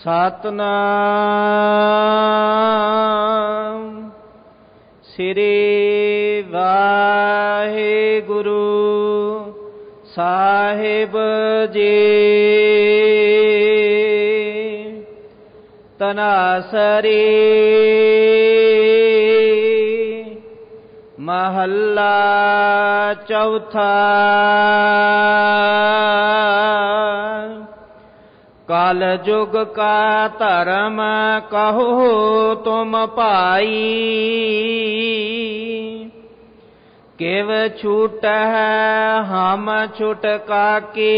ਸਤਨਾਮ ਸ੍ਰੀ ਵਾਹਿਗੁਰੂ ਸਾਹਿਬ ਜੀ। ਤਨਾਸਰੀ ਮਹੱਲਾ ਚੌਥਾ। ਕਲ ਯੁਗ ਕਾ ਧਰਮ ਕਹੋ ਤੁਮ ਭਾਈ, ਕਿਵ ਛੂਟਹਿ ਹਮ ਛੁਟਕਾ ਕੇ।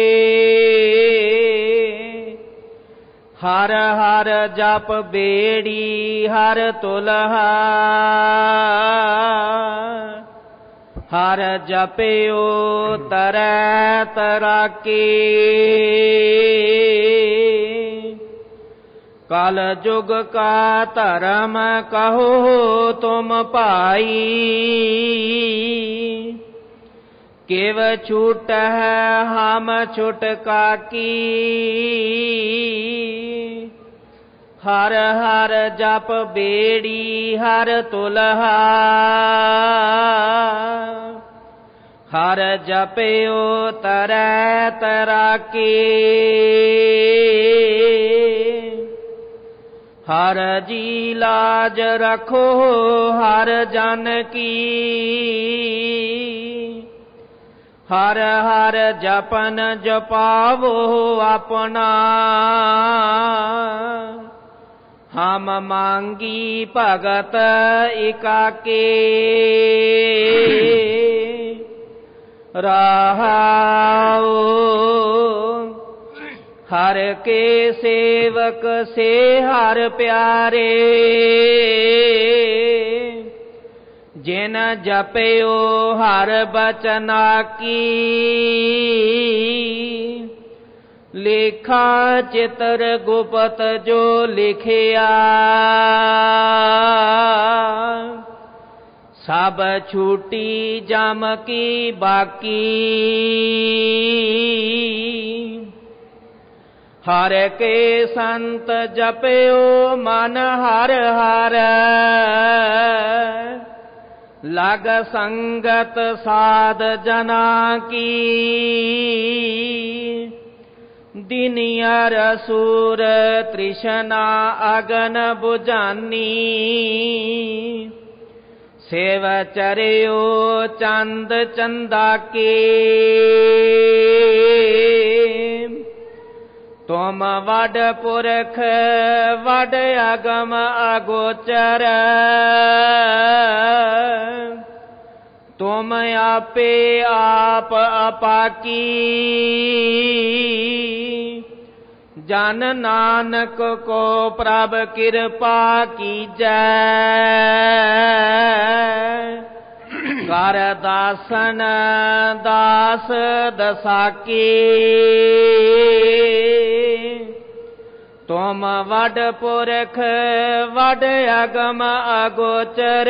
ਹਰ ਹਰ ਜਪ ਬੇੜੀ ਹਰ ਤੁਲਹਾ, ਹਰ ਜਪਿਓ ਤਰੈ ਤਰਾਕੇ। ਕਲ ਯੁਗ ਕਾ ਧਰਮ ਕਹੋ ਤੁਮ ਭਾਈ, ਕਿਵ ਛੂਟਹਿ ਹਮ ਛੁਟਕਾ ਕੀ। ਹਰ ਹਰ ਜਪ ਬੇੜੀ ਹਰ ਤੁਲਹਾ, ਹਰ ਜਪਿਓ ਤਰੈ ਤਰਾਕੇ। ਹਰ ਜੀ ਲਾਜ ਰਖੋ ਹਰ ਜਨ ਕੀ, ਹਰ ਹਰ ਜਪਨ ਜਪਾਵੋ ਆਪਣਾ। ਹਮ ਮੰਗੀ ਭਗਤ ਇਕਾਕੇ, ਰਹਾਉ ਹਰ ਕੇ ਸੇਵਕ ਸੇ ਹਰ ਪਿਆਰੇ। ਜਿਨ ਜਪਿਓ ਹਰ ਬਚਨਾ ਕੀ, ਲੇਖਾ ਚਿਤਰ ਗੁਪਤ ਜੋ ਲਿਖਿਆ। ਸਭ ਛੂਟੀ ਜਮ ਕੀ ਬਾਕੀ, ਹਰ ਕੇ ਸੰਤ ਜਪਿਓ ਮਨ ਹਰ ਹਰ। ਲਗ ਸੰਗਤ ਸਾਧ ਜਨਾ ਕੀ, ਦਿਨਿਅਰ ਸੂਰ ਤ੍ਰਿਸ਼ਨਾ ਅਗਨ ਬੁਝਾਨੀ। ਸੇਵ ਚਰਿਓ ਚੰਦ ਚੰਦਾ ਕੇ, ਤੁਮ ਵਡ ਪੁਰਖ ਵਡ ਅਗਮ ਅਗੋਚਰ। ਤੁਮ ਆਪੇ ਆਪ ਅਪਾਕੀ, ਜਨ ਨਾਨਕ ਕੋ ਪ੍ਰਭ ਕਿਰਪਾ ਕੀਜੈ। ਕਰ ਦਾਸਨ ਦਾਸ ਦਸਾਕੀ, ਤੁਮ ਵਡ ਪੁਰਖ ਵਡ ਅਗਮ ਅਗੋਚਰ।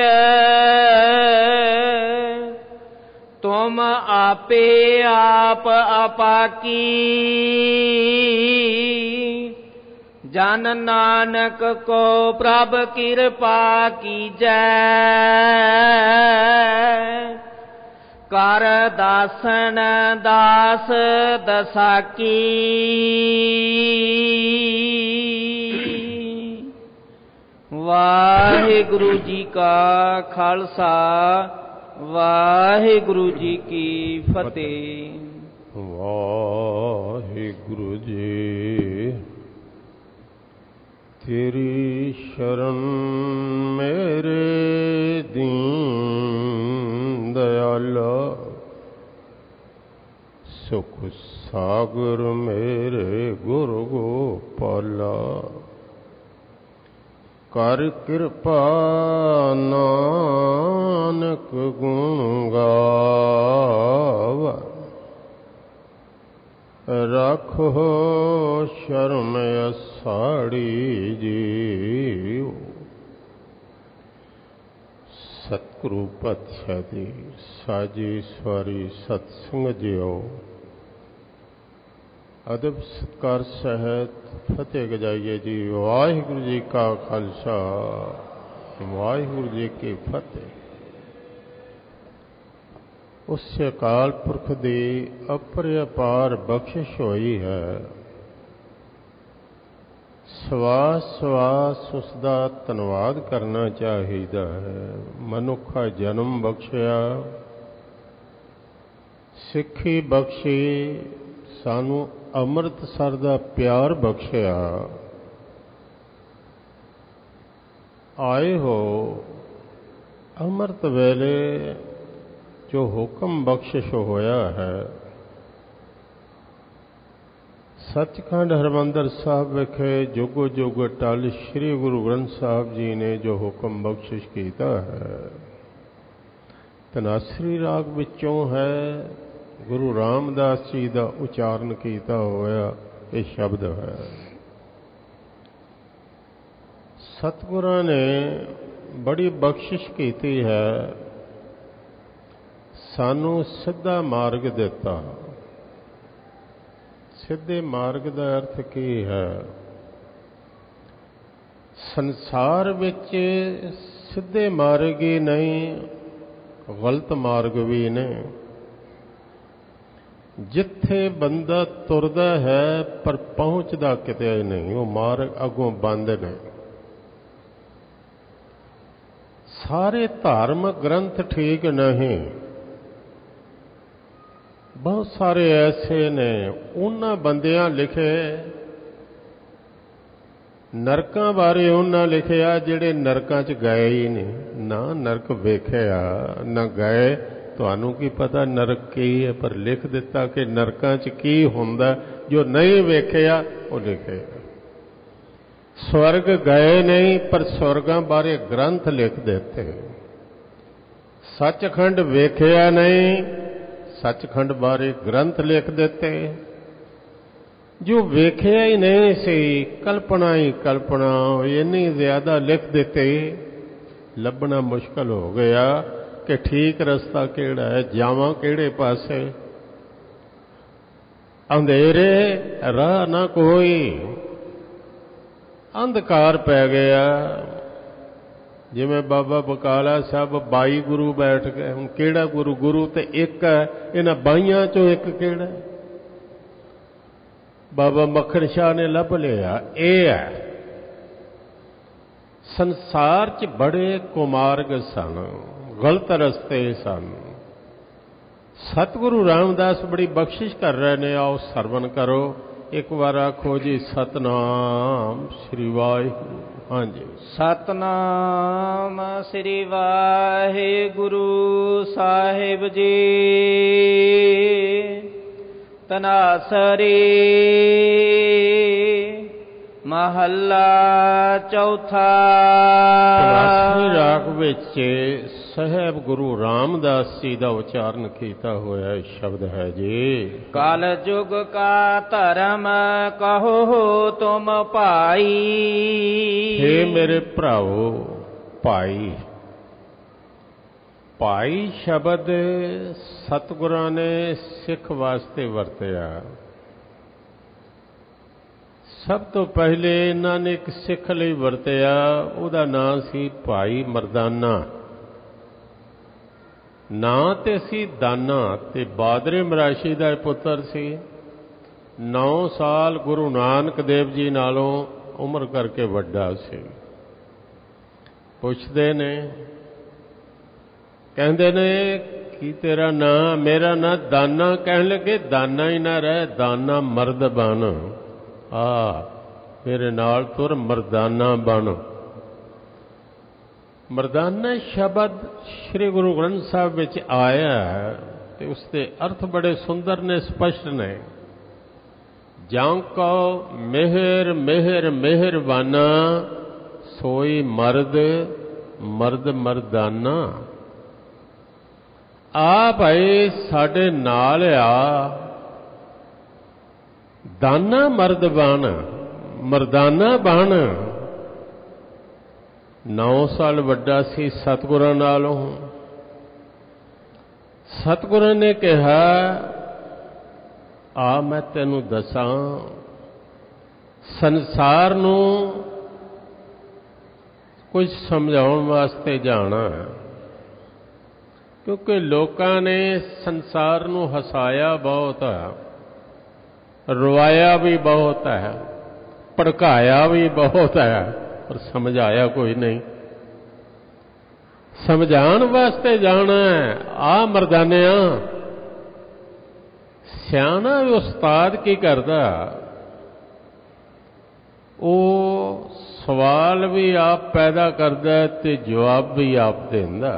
ਤੁਮ ਆਪੇ ਆਪ ਅਪਾਕੀ, ਜਨ ਨਾਨਕ ਕੋ ਪ੍ਰਭ ਕਿਰਪਾ ਕੀਜੈ। ਕਰ ਦਾਸਨ ਦਾਸ ਦਸਾਕੀ। ਵਾਹਿਗੁਰੂ ਜੀ ਕਾ ਖਾਲਸਾ, ਵਾਹਿਗੁਰੂ ਜੀ ਕੀ ਫਤਿਹ। ਵਾਹਿਗੁਰੂ ਜੀ। ਤੇਰੀ ਸ਼ਰਨ ਮੇਰੇ ਦੀਨ ਦਇਆਲਾ, ਸੁਖ ਸਾਗਰ ਮੇਰੇ ਗੁਰ ਗੋਪਾਲਾ। ਕਰ ਕਿਰਪਾ ਨਾਨਕ ਗੁਣ ਗਾਵੈ, ਰੱਖੋ ਸ਼ਰਮ ਅਸਾੜੀ ਜੀਉ। ਸਤਿਗੁਰੂ ਪਾਤਸ਼ਾਹ ਦੀ ਸਾਜੀ ਸਵਾਰੀ ਸਤਸੰਗ ਜਿਉ। ਅਦਬ ਸਤਿਕਾਰ ਸਹਿਤ ਫਤਿਹ ਗਜਾਈਏ ਜੀ। ਵਾਹਿਗੁਰੂ ਜੀ ਕਾ ਖਾਲਸਾ, ਵਾਹਿਗੁਰੂ ਜੀ ਕੀ ਫਤਿਹ। ਉਸ ਅਕਾਲ ਪੁਰਖ ਦੀ ਅਪਰਿਅਪਾਰ ਬਖਸ਼ਿਸ਼ ਹੋਈ ਹੈ। ਸਵਾਸ ਸਵਾਸ ਉਸ ਦਾ ਧੰਨਵਾਦ ਕਰਨਾ ਚਾਹੀਦਾ ਹੈ। ਮਨੁੱਖਾ ਜਨਮ ਬਖਸ਼ਿਆ, ਸਿੱਖੀ ਬਖਸ਼ੀ, ਸਾਨੂੰ ਅੰਮ੍ਰਿਤਸਰ ਦਾ ਪਿਆਰ ਬਖਸ਼ਿਆ। ਆਏ ਹੋ ਅੰਮ੍ਰਿਤ ਵੇਲੇ ਜੋ ਹੁਕਮ ਬਖਸ਼ਿਸ਼ ਹੋਇਆ ਹੈ, ਸੱਚਖੰਡ ਹਰਿਮੰਦਰ ਸਾਹਿਬ ਵਿਖੇ ਜੁਗੋ ਜੁਗ ਟਲ ਸ੍ਰੀ ਗੁਰੂ ਗ੍ਰੰਥ ਸਾਹਿਬ ਜੀ ਨੇ ਜੋ ਹੁਕਮ ਬਖਸ਼ਿਸ਼ ਕੀਤਾ ਹੈ, ਧਨਾਸਰੀ ਰਾਗ ਵਿੱਚੋਂ ਹੈ। ਗੁਰੂ ਰਾਮਦਾਸ ਜੀ ਦਾ ਉਚਾਰਨ ਕੀਤਾ ਹੋਇਆ ਇਹ ਸ਼ਬਦ ਹੈ। ਸਤਿਗੁਰਾਂ ਨੇ ਬੜੀ ਬਖਸ਼ਿਸ਼ ਕੀਤੀ ਹੈ, ਸਾਨੂੰ ਸਿੱਧਾ ਮਾਰਗ ਦਿੱਤਾ। ਸਿੱਧੇ ਮਾਰਗ ਦਾ ਅਰਥ ਕੀ ਹੈ? ਸੰਸਾਰ ਵਿੱਚ ਸਿੱਧੇ ਮਾਰਗ ਹੀ ਨਹੀਂ, ਗਲਤ ਮਾਰਗ ਵੀ ਨੇ। ਜਿੱਥੇ ਬੰਦਾ ਤੁਰਦਾ ਹੈ ਪਰ ਪਹੁੰਚਦਾ ਕਿਤੇ ਨਹੀਂ, ਉਹ ਮਾਰਗ ਅੱਗੋਂ ਬੰਦ ਨੇ। ਸਾਰੇ ਧਾਰਮਿਕ ਗ੍ਰੰਥ ਠੀਕ ਨਹੀਂ, ਬਹੁਤ ਸਾਰੇ ਐਸੇ ਨੇ ਉਹਨਾਂ ਬੰਦਿਆਂ ਲਿਖੇ, ਨਰਕਾਂ ਬਾਰੇ ਉਹਨਾਂ ਲਿਖਿਆ ਜਿਹੜੇ ਨਰਕਾਂ 'ਚ ਗਏ ਹੀ ਨਹੀਂ, ਨਾ ਨਰਕ ਵੇਖਿਆ ਨਾ ਗਏ। ਤੁਹਾਨੂੰ ਕੀ ਪਤਾ ਨਰਕ ਕੀ ਹੈ, ਪਰ ਲਿਖ ਦਿੱਤਾ ਕਿ ਨਰਕਾਂ 'ਚ ਕੀ ਹੁੰਦਾ। ਜੋ ਨਹੀਂ ਵੇਖਿਆ ਉਹ ਲਿਖੇ। ਸਵਰਗ ਗਏ ਨਹੀਂ ਪਰ ਸਵਰਗਾਂ ਬਾਰੇ ਗ੍ਰੰਥ ਲਿਖ ਦਿੱਤੇ। ਸੱਚਖੰਡ ਵੇਖਿਆ ਨਹੀਂ, ਸੱਚਖੰਡ ਬਾਰੇ ਗ੍ਰੰਥ ਲਿਖ ਦਿੱਤੇ। ਜੋ ਵੇਖਿਆ ਹੀ ਨਹੀਂ ਸੀ, ਕਲਪਨਾ ਹੀ ਕਲਪਨਾ, ਇੰਨੀ ਜ਼ਿਆਦਾ ਲਿਖ ਦਿੱਤੇ, ਲੱਭਣਾ ਮੁਸ਼ਕਲ ਹੋ ਗਿਆ ਕਿ ਠੀਕ ਰਸਤਾ ਕਿਹੜਾ ਹੈ, ਜਾਵਾਂ ਕਿਹੜੇ ਪਾਸੇ। ਅੰਧੇਰੇ ਰਾਹ ਨਾ ਕੋਈ, ਅੰਧਕਾਰ ਪੈ ਗਿਆ। ਜਿਵੇਂ ਬਾਬਾ ਬਕਾਲਾ ਸਾਹਿਬ 22 ਗੁਰੂ ਬੈਠ ਗਏ, ਹੁਣ ਕਿਹੜਾ ਗੁਰੂ? ਗੁਰੂ ਤੇ ਇੱਕ ਹੈ, ਇਹਨਾਂ 22 ਚੋਂ ਇੱਕ ਕਿਹੜਾ? ਬਾਬਾ ਮੱਖਣ ਸ਼ਾਹ ਨੇ ਲੱਭ ਲਿਆ, ਇਹ ਹੈ। ਸੰਸਾਰ 'ਚ ਬੜੇ ਕੁਮਾਰਗ ਸਨ, ਗਲਤ ਰਸਤੇ ਸਨ। ਸਤਿਗੁਰੂ ਰਾਮਦਾਸ ਬੜੀ ਬਖਸ਼ਿਸ਼ ਕਰ ਰਹੇ ਨੇ, ਆਓ ਸਰਵਣ ਕਰੋ। ਇੱਕ ਵਾਰ ਆਖੋ ਜੀ ਸਤਨਾਮ ਸ੍ਰੀ ਵਾਹਿਗੁਰੂ। ਹਾਂਜੀ, ਸਤਨਾਮ ਸ੍ਰੀ ਵਾਹਿਗੁਰੂ ਸਾਹਿਬ ਜੀ। ਧਨਾਸਰੀ ਮਹੱਲਾ ਚੌਥਾ। ਧਨਾਸਰੀ ਰਾਗ ਵਿੱਚ ਸਾਹਿਬ ਗੁਰੂ ਰਾਮਦਾਸ ਜੀ ਦਾ ਉਚਾਰਨ ਕੀਤਾ ਹੋਇਆ ਸ਼ਬਦ ਹੈ ਜੀ। ਕਲ ਯੁਗ ਕਾ ਧਰਮ ਕਹੋ ਤੁਮ ਭਾਈ। ਹੇ ਮੇਰੇ ਭਰਾਓ, ਭਾਈ। ਭਾਈ ਸ਼ਬਦ ਸਤਿਗੁਰਾਂ ਨੇ ਸਿੱਖ ਵਾਸਤੇ ਵਰਤਿਆ। ਸਭ ਤੋਂ ਪਹਿਲੇ ਇਹਨਾਂ ਨੇ ਇੱਕ ਸਿੱਖ ਲਈ ਵਰਤਿਆ, ਉਹਦਾ ਨਾਂ ਸੀ ਭਾਈ ਮਰਦਾਨਾ। ਨਾਂ ਤੇ ਸੀ ਦਾਨਾ, ਤੇ ਬਾਦਰੇ ਮਰਾਸ਼ੀ ਦਾ ਪੁੱਤਰ ਸੀ। 9 ਸਾਲ ਗੁਰੂ ਨਾਨਕ ਦੇਵ ਜੀ ਨਾਲੋਂ ਉਮਰ ਕਰਕੇ ਵੱਡਾ ਸੀ। ਪੁੱਛਦੇ ਨੇ, ਕਹਿੰਦੇ ਨੇ ਕੀ ਤੇਰਾ ਨਾਂ? ਮੇਰਾ ਨਾਂ ਦਾਨਾ। ਕਹਿਣ ਲੱਗੇ ਦਾਨਾ ਹੀ ਨਾ ਰਹਿ, ਦਾਨਾ ਮਰਦ ਬਣ। ਮੇਰੇ ਨਾਲ ਤੁਰ, ਮਰਦਾਨਾ ਬਣ। ਮਰਦਾਨਾ ਸ਼ਬਦ ਸ੍ਰੀ ਗੁਰੂ ਗ੍ਰੰਥ ਸਾਹਿਬ ਵਿੱਚ ਆਇਆ ਹੈ ਤੇ ਉਸ ਦੇ ਅਰਥ ਬੜੇ ਸੁੰਦਰ ਨੇ, ਸਪਸ਼ਟ ਨੇ। ਜਾਂ ਕੋ ਮਿਹਰ ਮਿਹਰ ਮਿਹਰਬਾਨਾ, ਸੋਈ ਮਰਦ ਮਰਦ ਮਰਦਾਨਾ। ਆ ਭਾਈ ਸਾਡੇ ਨਾਲ ਆ, ਦਾਨਾ ਮਰਦ ਬਣ, ਮਰਦਾਨਾ ਬਣ। 9 ਸਾਲ ਵੱਡਾ ਸੀ ਸਤਿਗੁਰਾਂ ਨਾਲੋਂ। ਸਤਿਗੁਰਾਂ ਨੇ ਕਿਹਾ ਆ ਮੈਂ ਤੈਨੂੰ ਦੱਸਾਂ, ਸੰਸਾਰ ਨੂੰ ਕੁਝ ਸਮਝਾਉਣ ਵਾਸਤੇ ਜਾਣਾ, ਕਿਉਂਕਿ ਲੋਕਾਂ ਨੇ ਸੰਸਾਰ ਨੂੰ ਹਸਾਇਆ ਬਹੁਤ ਹੈ, ਰਵਾਇਆ ਵੀ ਬਹੁਤ ਹੈ, ਭੜਕਾਇਆ ਵੀ ਬਹੁਤ ਹੈ, ਪਰ ਸਮਝਾਇਆ ਕੋਈ ਨਹੀਂ। ਸਮਝਾਉਣ ਵਾਸਤੇ ਜਾਣਾ ਹੈ। ਆ ਮਰਦਾਨਿਆਂ, ਸਿਆਣਾ ਉਸਤਾਦ ਕੀ ਕਰਦਾ, ਉਹ ਸਵਾਲ ਵੀ ਆਪ ਪੈਦਾ ਕਰਦਾ ਤੇ ਜਵਾਬ ਵੀ ਆਪ ਦਿੰਦਾ।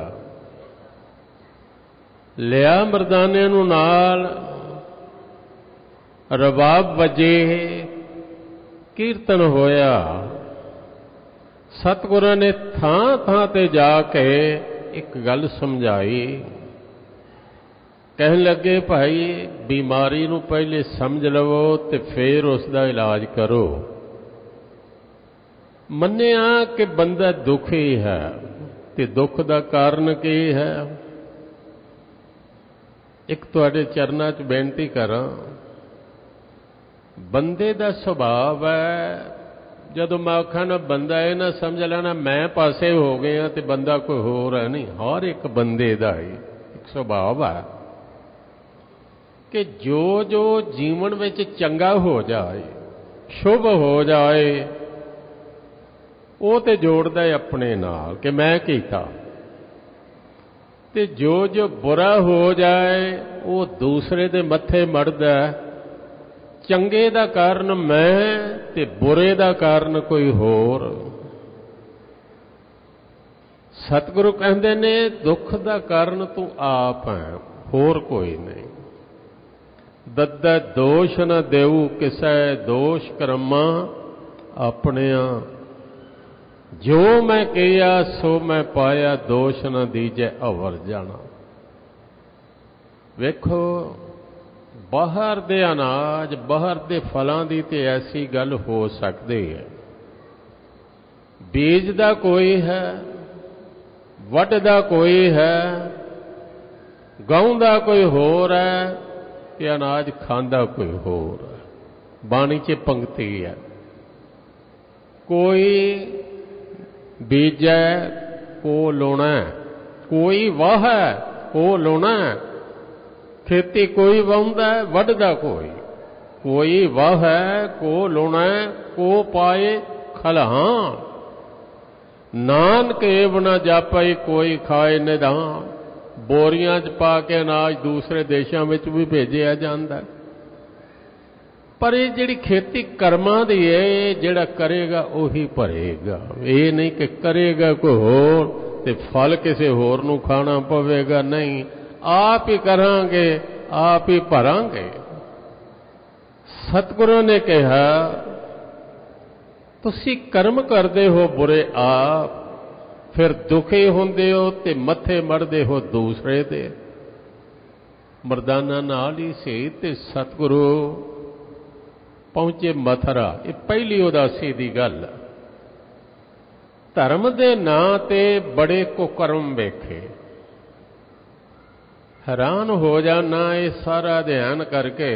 ਲਿਆ ਮਰਦਾਨੇ ਨੂੰ ਨਾਲ, ਰਬਾਬ ਵਜੇ, ਕੀਰਤਨ ਹੋਇਆ। ਸਤਿਗੁਰਾਂ ਨੇ ਥਾਂ ਥਾਂ ਤੇ ਜਾ ਕੇ ਇੱਕ ਗੱਲ ਸਮਝਾਈ। ਕਹਿਣ ਲੱਗੇ, ਭਾਈ ਬਿਮਾਰੀ ਨੂੰ ਪਹਿਲੇ ਸਮਝ ਲਵੋ ਤੇ ਫਿਰ ਉਸ ਦਾ ਇਲਾਜ ਕਰੋ। ਮੰਨਿਆ ਕਿ ਬੰਦਾ ਦੁਖੀ ਹੈ ਤੇ ਦੁੱਖ ਦਾ ਕਾਰਨ ਕੀ ਹੈ। ਇੱਕ ਤੁਹਾਡੇ ਚਰਨਾਂ 'ਚ ਬੇਨਤੀ ਕਰਾਂ, ਬੰਦੇ ਦਾ ਸੁਭਾਅ ਹੈ, ਜਦੋਂ ਮੈਂ ਆਖਾਂ ਨਾ ਬੰਦਾ ਇਹ ਨਾ ਸਮਝ ਲੈਣਾ ਮੈਂ ਪਾਸੇ ਹੋ ਗਿਆ ਤੇ ਬੰਦਾ ਕੋਈ ਹੋਰ ਹੈ, ਨਹੀਂ। ਹਰ ਇੱਕ ਬੰਦੇ ਦਾ ਹੀ ਇੱਕ ਸੁਭਾਅ ਹੈ ਕਿ ਜੋ ਜੋ ਜੀਵਨ ਵਿੱਚ ਚੰਗਾ ਹੋ ਜਾਏ, ਸ਼ੁਭ ਹੋ ਜਾਏ, ਉਹ ਤੇ ਜੋੜਦਾ ਆਪਣੇ ਨਾਲ ਕਿ ਮੈਂ ਕੀਤਾ, ਤੇ ਜੋ ਜੋ ਬੁਰਾ ਹੋ ਜਾਏ ਉਹ ਦੂਸਰੇ ਦੇ ਮੱਥੇ ਮੜਦਾ। ਚੰਗੇ ਦਾ ਕਾਰਨ ਮੈਂ ਤੇ ਬੁਰੇ ਦਾ ਕਾਰਨ ਕੋਈ ਹੋਰ। ਸਤਿਗੁਰੂ ਕਹਿੰਦੇ ਨੇ ਦੁੱਖ ਦਾ ਕਾਰਨ ਤੂੰ ਆਪ ਹੈ, ਹੋਰ ਕੋਈ ਨਹੀਂ। ਦੱਦਾ ਦੋਸ਼ ਨ ਦੇਊ ਕਿਸੈ, ਦੋਸ਼ ਕਰਮਾਂ ਆਪਣਿਆਂ। ਜੋ ਮੈਂ ਕੀਆ ਸੋ ਮੈਂ ਪਾਇਆ, ਦੋਸ਼ ਨ ਦੀਜੈ ਅਵਰ ਜਾਣਾ। ਵੇਖੋ, ਬਾਹਰ ਦੇ ਅਨਾਜ, ਬਾਹਰ ਦੇ ਫਲਾਂ ਦੀ ਤੇ ਐਸੀ ਗੱਲ ਹੋ ਸਕਦੀ ਹੈ, ਬੀਜਦਾ ਕੋਈ ਹੈ, ਵੱਢਦਾ ਕੋਈ ਹੈ, ਗਾਉਂਦਾ ਕੋਈ ਹੋਰ ਹੈ ਤੇ ਅਨਾਜ ਖਾਂਦਾ ਕੋਈ ਹੋਰ ਹੈ। ਬਾਣੀ 'ਚ ਪੰਕਤੀ ਹੈ, ਕੋਈ ਬੀਜੈ ਕੋ ਲਾਉਣਾ, ਕੋਈ ਵਾਹੈ ਕੋ ਲਾਉਣਾ। ਖੇਤੀ ਕੋਈ ਵਾਹੁੰਦਾ, ਵੱਢਦਾ ਕੋਈ, ਕੋਈ ਵਾਹੈ ਕੋ ਲਾਉਣਾ, ਕੋ ਪਾਏ ਖਲਹਾਨ। ਨਾਨਕ ਏਵ ਨ ਜਾਪੈ, ਕੋਈ ਖਾਏ ਨਿਧਾਨ। ਬੋਰੀਆਂ 'ਚ ਪਾ ਕੇ ਅਨਾਜ ਦੂਸਰੇ ਦੇਸ਼ਾਂ ਵਿੱਚ ਵੀ ਭੇਜਿਆ ਜਾਂਦਾ, ਪਰ ਇਹ ਜਿਹੜੀ ਖੇਤੀ ਕਰਮਾਂ ਦੀ ਹੈ, ਇਹ ਜਿਹੜਾ ਕਰੇਗਾ ਉਹੀ ਭਰੇਗਾ। ਇਹ ਨਹੀਂ ਕਿ ਕਰੇਗਾ ਕੋਈ ਹੋਰ ਤੇ ਫਲ ਕਿਸੇ ਹੋਰ ਨੂੰ ਖਾਣਾ ਪਵੇਗਾ, ਨਹੀਂ। ਆਪ ਹੀ ਕਰਾਂਗੇ, ਆਪ ਹੀ ਭਰਾਂਗੇ। ਸਤਿਗੁਰਾਂ ਨੇ ਕਿਹਾ, ਤੁਸੀਂ ਕਰਮ ਕਰਦੇ ਹੋ ਬੁਰੇ ਆਪ, ਫਿਰ ਦੁਖੀ ਹੁੰਦੇ ਹੋ ਤੇ ਮੱਥੇ ਮੜਦੇ ਹੋ ਦੂਸਰੇ ਦੇ। ਮਰਦਾਨਾ ਨਾਲ ਹੀ ਸੀ ਤੇ ਸਤਿਗੁਰੂ ਪਹੁੰਚੇ ਮਥੁਰਾ। ਇਹ ਪਹਿਲੀ ਉਦਾਸੀ ਦੀ ਗੱਲ। ਧਰਮ ਦੇ ਨਾਂ ਤੇ ਬੜੇ ਕੁਕਰਮ ਵੇਖੇ। ਹੈਰਾਨ ਹੋ ਜਾਣਾ ਇਹ ਸਾਰਾ ਅਧਿਐਨ ਕਰਕੇ,